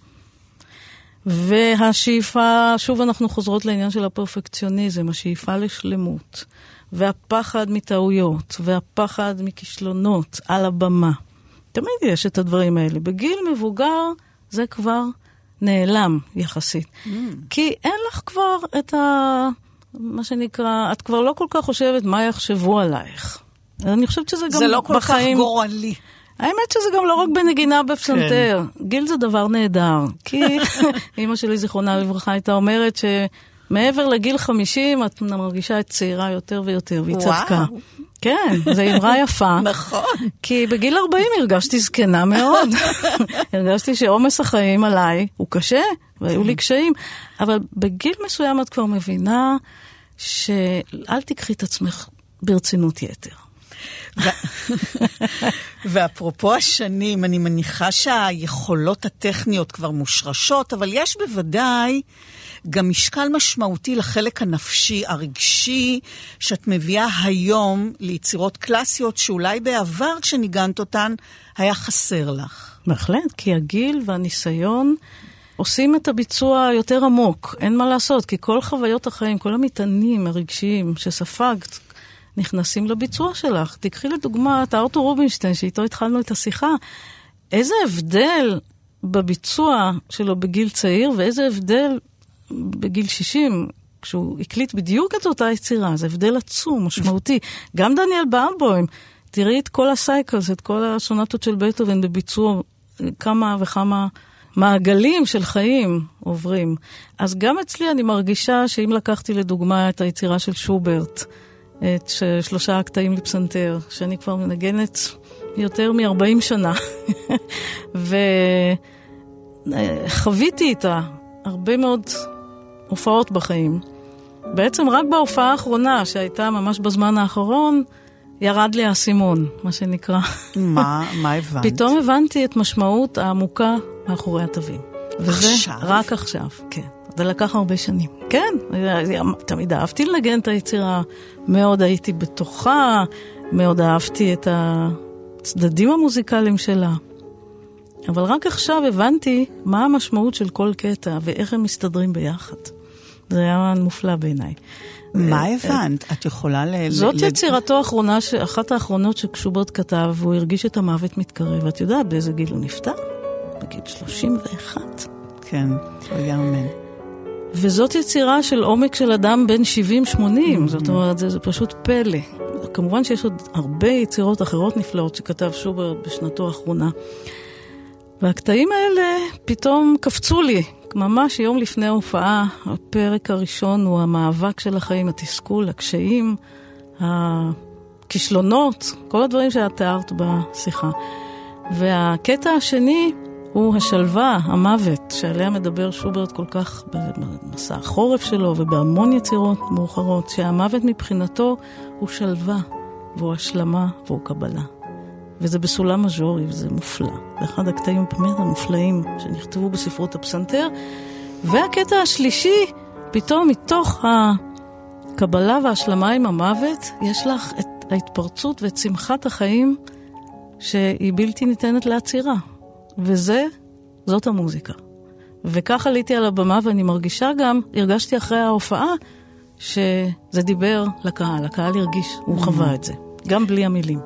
והשאיפה, שוב אנחנו חוזרות לעניין של הפרפקציוניזם, השאיפה לשלמות, והפחד מטעויות, והפחד מכישלונות על הבמה. תמיד יש את הדברים האלה. בגיל מבוגר זה כבר נעלם יחסית. כי אין לך כבר את מה שנקרא, את כבר לא כל כך חושבת מה יחשבו עלייך. אני חושבת שזה גם זה לא כל בחיים... כך גורלי. האמת שזה גם לא רק בנגינה בפסנתר. כן. גיל זה דבר נהדר. כי אמא שלי זיכרונה לברכה הייתה אומרת שמעבר לגיל 50 את מרגישה את צעירה יותר ויותר, והיא צדקה. כן, זו אמרה יפה. נכון. כי בגיל 40 הרגשתי זקנה מאוד. הרגשתי שעומס החיים עליי הוא קשה, והיו לי קשיים. אבל בגיל מסוים את כבר מבינה שאל תקחי את עצמך ברצינות יתר. ואפרופו השנים, אני מניחה שהיכולות הטכניות כבר מושרשות, אבל יש בוודאי גם משקל משמעותי לחלק הנפשי, הרגשי, שאת מביאה היום ליצירות קלאסיות, שאולי בעבר כשניגנת אותן היה חסר לך. בהחלט, כי הגיל והניסיון עושים את הביצוע יותר עמוק, אין מה לעשות, כי כל חוויות החיים, כל המטענים הרגשיים שספגת, נכנסים לביצוע שלך. תקחי לדוגמה את ארתור רובינשטיין, שאיתו התחלנו את השיחה. איזה הבדל בביצוע שלו בגיל צעיר, ואיזה הבדל בגיל 60, כשהוא הקליט בדיוק את אותה יצירה. זה הבדל עצום, משמעותי. גם דניאל באומבוים, תראי את כל הסייקלס, את כל הסונטות של בטהובן בביצוע, כמה וכמה מעגלים של חיים עוברים. אז גם אצלי אני מרגישה שאם לקחתי לדוגמה את היצירה של שוברט, את 3 הקטעים לפסנתר, שאני כבר מנגנת יותר מ-40 שנה, וחוויתי איתה הרבה מאוד הופעות בחיים. בעצם רק בהופעה האחרונה, שהייתה ממש בזמן האחרון, ירד לי האסימון, מה שנקרא. מה הבנת? פתאום הבנתי את משמעות העמוקה מאחורי התווים. וזה עכשיו? רק עכשיו, כן. זה לקח הרבה שנים. כן, תמיד אהבתי לנגן את היצירה, מאוד הייתי בתוכה, מאוד אהבתי את הצדדים המוזיקליים שלה. אבל רק עכשיו הבנתי מה המשמעות של כל קטע, ואיך הם מסתדרים ביחד. זה היה מופלא בעיניי. מה הבנת? את יכולה זאת יצירתו האחרונה, אחת האחרונות ששוברט כתב, והוא הרגיש את המוות מתקרב. ואת יודעת באיזה גיל הוא נפטר? בגיל 31. כן, לא יאמן. וזאת יצירה של עומק של אדם בין 70-80, זאת אומרת, זה פשוט פלא. כמובן שיש עוד הרבה יצירות אחרות נפלאות שכתב שוברט בשנתו האחרונה. והקטעים האלה פתאום קפצו לי, ממש יום לפני ההופעה. הפרק הראשון הוא המאבק של החיים, התסכול, הקשיים, הכישלונות, כל הדברים שאת תיארת בשיחה. והקטע השני הוא השלווה, המוות, שעליה מדבר שוברט כל כך במסע החורף שלו ובהמון יצירות מאוחרות, שהמוות מבחינתו הוא שלווה, והוא השלמה, והוא קבלה. וזה בסולם מז'ורי, וזה מופלא. זה אחד הקטעים באמת המופלאים שנכתבו בספרות הפסנתר. והקטע השלישי, פתאום מתוך הקבלה וההשלמה עם המוות, יש לך את ההתפרצות ואת שמחת החיים שהיא בלתי ניתנת לעצירה. זאת המוזיקה. וכך עליתי על הבמה, ואני מרגישה גם, הרגשתי אחרי ההופעה, שזה דיבר לקהל. הקהל הרגיש, הוא חווה את זה. גם בלי המילים.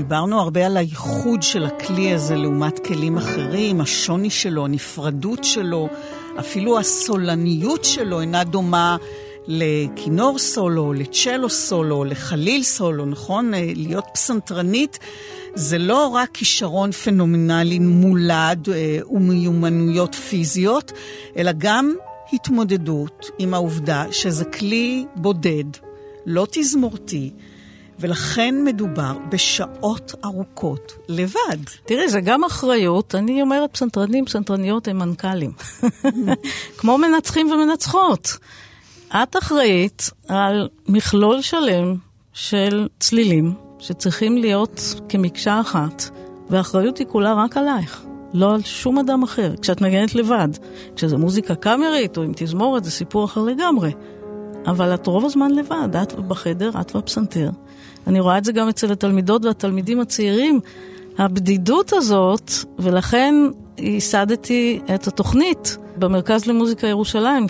דיברנו הרבה על הייחוד של הכלי הזה לעומת כלים אחרים, השוני שלו, הנפרדות שלו, אפילו הסולניות שלו אינה דומה לכינור סולו, לצ'לו סולו, לחליל סולו, נכון? להיות פסנתרנית זה לא רק כישרון פנומנלי מולד ומיומנויות פיזיות, אלא גם התמודדות עם העובדה שזה כלי בודד, לא תזמורתי, ולכן מדובר בשעות ארוכות לבד. תראי, זה גם אחריות. אני אומרת פסנתרנים, פסנתרניות הם מנכ"לים. כמו מנצחים ומנצחות. את אחראית על מכלול שלם של צלילים שצריכים להיות כמקשה אחת, והאחריות היא כולה רק עלייך, לא על שום אדם אחר. כשאת מגנת לבד, כשזה מוזיקה קאמרית או עם תזמורת, זה סיפור אחר לגמרי. אבל את רוב הזמן לבד, את בחדר, את והפסנתר. אני רואה את זה גם אצל התלמידות והתלמידים הצעירים, הבדידות הזאת, ולכן ייסדתי את התוכנית במרכז למוזיקה ירושלים,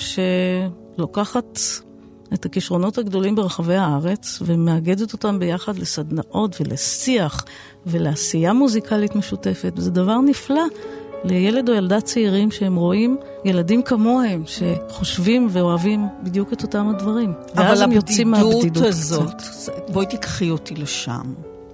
שלוקחת את הכישרונות הגדולים ברחבי הארץ, ומאגדת אותם ביחד לסדנאות ולשיח, ולעשייה מוזיקלית משותפת. וזה דבר נפלא לילד או ילדה צעירים שהם רואים ילדים כמוהם, שחושבים ואוהבים בדיוק את אותם הדברים. אבל הבדידות הזאת, בואי תקחי אותי לשם.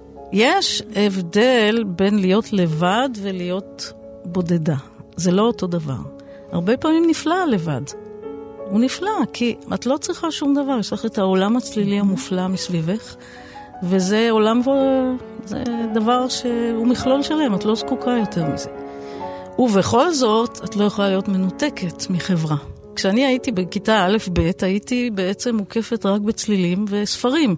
יש הבדל בין להיות לבד ולהיות בודדה. זה לא אותו דבר. הרבה פעמים נפלא לבד. הוא נפלא, כי את לא צריכה שום דבר. יש לך את העולם הצלילי המופלא מסביבך, וזה עולם זה דבר שהוא מכלול שלם, את לא זקוקה יותר מזה. ובכל זאת, את לא יכולה להיות מנותקת מחברה. כשאני הייתי בכיתה א'-ב', הייתי בעצם מוקפת רק בצלילים וספרים,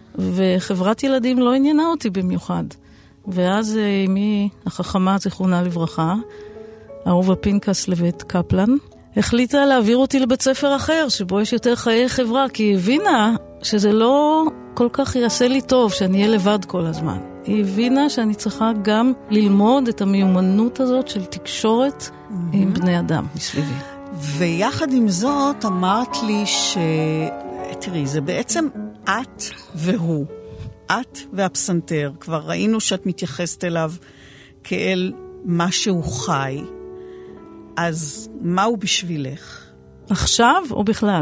וחברת ילדים לא עניינה אותי במיוחד. ואז אמי החכמה, זיכרונה לברכה, אהובה פינקס לבית קפלן, החליטה להעביר אותי לבית ספר אחר, שבו יש יותר חיי חברה, כי היא הבינה שזה לא כל כך יעשה לי טוב שאני אהיה לבד כל הזמן. היא הבינה שאני צריכה גם ללמוד את המיומנות הזאת של תקשורת עם בני אדם מסביבי. ויחד עם זאת אמרת לי תראי, זה בעצם את והוא. את והפסנתר. כבר ראינו שאת מתייחסת אליו כאל משהו חי. אז מהו בשבילך? עכשיו או בכלל?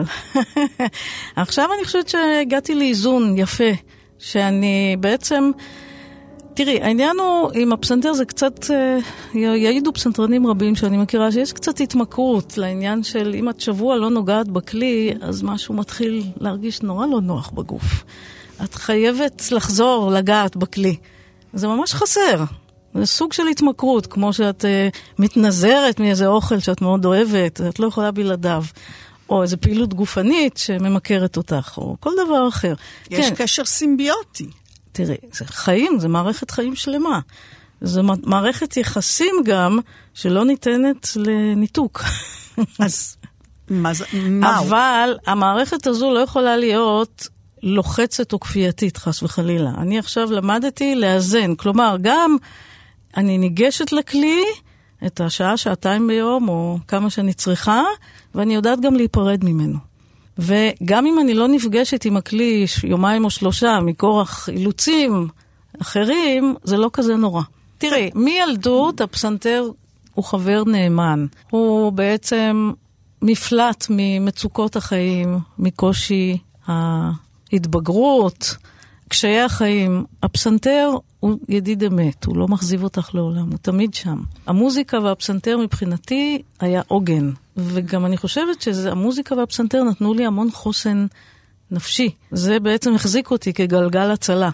עכשיו אני חושבת שהגעתי לאיזון יפה, שאני בעצם... תראי, העניין הוא, עם הפסנתר זה קצת, יעידו פסנתרנים רבים שאני מכירה, שיש קצת התמכרות לעניין של אם את שבוע לא נוגעת בכלי, אז משהו מתחיל להרגיש נורא לא נוח בגוף. את חייבת לחזור לגעת בכלי. זה ממש חסר. זה סוג של התמכרות, כמו שאת מתנזרת מאיזה אוכל שאת מאוד אוהבת, את לא יכולה בלעדיו. או איזו פעילות גופנית שממכרת אותך, או כל דבר אחר. יש קשר סימביוטי. תראי, זה חיים, זה מערכת חיים שלמה. זו מערכת יחסים גם שלא ניתנת לניתוק. אז מהו? אבל המערכת הזו לא יכולה להיות לוחצת או כפייתית, חס וחלילה. אני עכשיו למדתי לאזן. כלומר, גם אני ניגשת לכלי את השעה, שעתיים ביום, או כמה שאני צריכה, ואני יודעת גם להיפרד ממנו. וגם אם אני לא נפגשת עם הכלי יומיים או שלושה, מכורח אילוצים אחרים, זה לא כזה נורא. תראי, מילדות הפסנתר הוא חבר נאמן. הוא בעצם מפלט ממצוקות החיים, מקושי ההתבגרות, קשיי החיים. הפסנתר הוא ידיד אמת, הוא לא מחזיב אותך לעולם, הוא תמיד שם. המוזיקה והפסנתר מבחינתי היה עוגן. וגם אני חושבת שהמוזיקה והפסנתר נתנו לי המון חוסן נפשי. זה בעצם החזיק אותי כגלגל הצלה.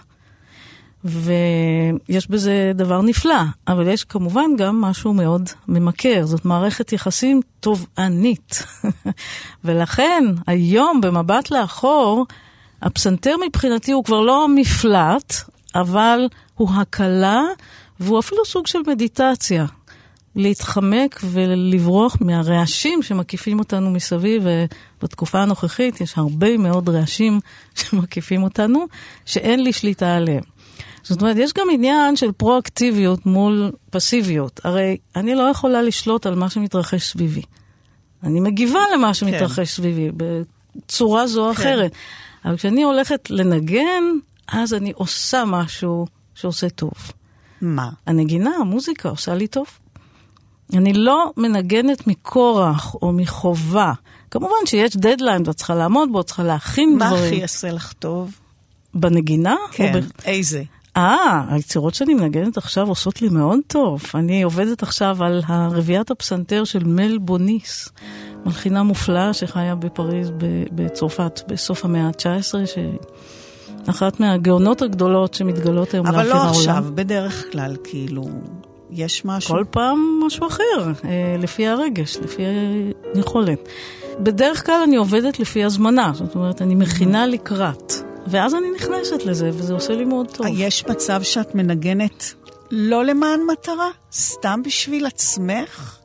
ויש בזה דבר נפלא, אבל יש כמובן גם משהו מאוד ממכר. זאת מערכת יחסים תובענית. ולכן היום במבט לאחור, הפסנתר מבחינתי הוא כבר לא מפלט, אבל הוא הקלה, והוא אפילו סוג של מדיטציה. להתחמק ולברוח מהרעשים שמקיפים אותנו מסביב, ובתקופה הנוכחית יש הרבה מאוד רעשים שמקיפים אותנו, שאין לי שליטה עליהם. זאת אומרת, יש גם עניין של פרואקטיביות מול פסיביות. הרי אני לא יכולה לשלוט על מה שמתרחש סביבי. אני מגיבה למה שמתרחש סביבי, בצורה זו או אחרת. אבל כשאני הולכת לנגן, אז אני עושה משהו שעושה טוב. מה? הנגינה, המוזיקה עושה לי טוב. אני לא מנגנת מכורח או מחובה. כמובן שיש דדליין, ואת צריכה לעמוד בו, צריכה להכין מה דברים. הכי יעשה לך טוב? בנגינה? כן, איזה? היצירות שאני מנגנת עכשיו עושות לי מאוד טוב. אני עובדת עכשיו על הרביעת הפסנתר של מל בוניס, מלחינה מופלאה שחיה בפריז, בצרפת, בסוף המאה ה-19, אחת מהגאונות הגדולות שמתגלות היום אבל לאחר העולם. לא עכשיו, בדרך כלל, כאילו, יש משהו? כל פעם משהו אחר, לפי הרגש, לפי היכולת. בדרך כלל אני עובדת לפי הזמנה, זאת אומרת, אני מכינה לקראת. ואז אני נכנסת לזה, וזה עושה לי מאוד טוב. יש מצב שאת מנגנת לא למען מטרה? סתם בשביל עצמך?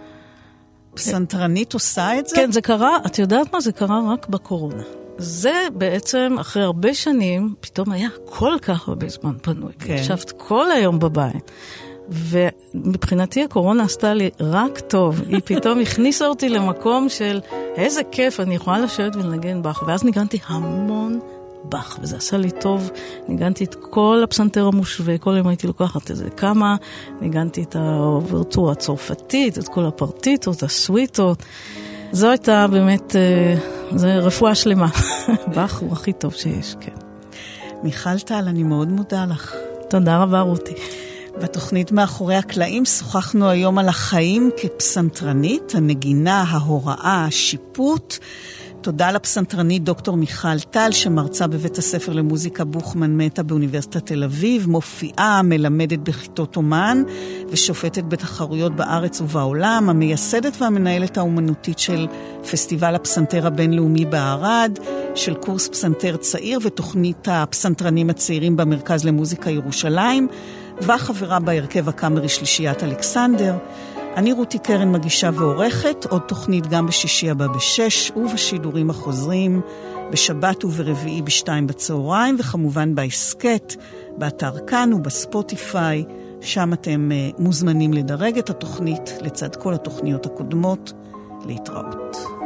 פסנתרנית עושה את זה? כן, זה קרה, את יודעת מה? זה קרה רק בקורונה. זה בעצם, אחרי הרבה שנים, פתאום היה כל כך הרבה זמן פנוי. כן. ישבת כל היום בבית. ומבחינתי הקורונה עשתה לי רק טוב. היא פתאום הכניסה אותי למקום של איזה כיף, אני יכולה לשבת ולנגן בך. ואז ניגנתי המון בך, וזה עשה לי טוב. ניגנתי את כל הפסנתר המושווה, כל יום הייתי לוקחת איזה כמה, ניגנתי את האוברטורה הצרפתית, את כל הפרטיטות, הסוויטות. זו הייתה באמת, זה רפואה שלמה. בך הוא הכי טוב שיש, כן. מיכל טל, אני מאוד מודה לך. תודה רבה, רותי. בתוכנית מאחורי הקלעים שוחחנו היום על החיים כפסנתרנית, הנגינה, ההוראה, השיפוט. תודה לפסנתרנית דוקטור מיכל טל, שמרצה בבית הספר למוזיקה בוכמן מטה באוניברסיטת תל אביב, מופיעה, מלמדת בכיתות אומן, ושופטת בתחרויות בארץ ובעולם, המייסדת והמנהלת האומנותית של פסטיבל הפסנתר הבינלאומי בערד, של קורס פסנתר צעיר ותוכנית הפסנתרנים הצעירים במרכז למוזיקה ירושלים, והחברה בהרכב הקאמרי שלישיית אלכסנדר. אני רותי קרן מגישה ועורכת, עוד תוכנית גם בשישי הבא ב-6 ובשידורים החוזרים בשבת וברביעי ב-2 בצהריים, וכמובן בהסקט, באתר כאן ובספוטיפיי, שם אתם מוזמנים לדרג את התוכנית לצד כל התוכניות הקודמות. להתראות.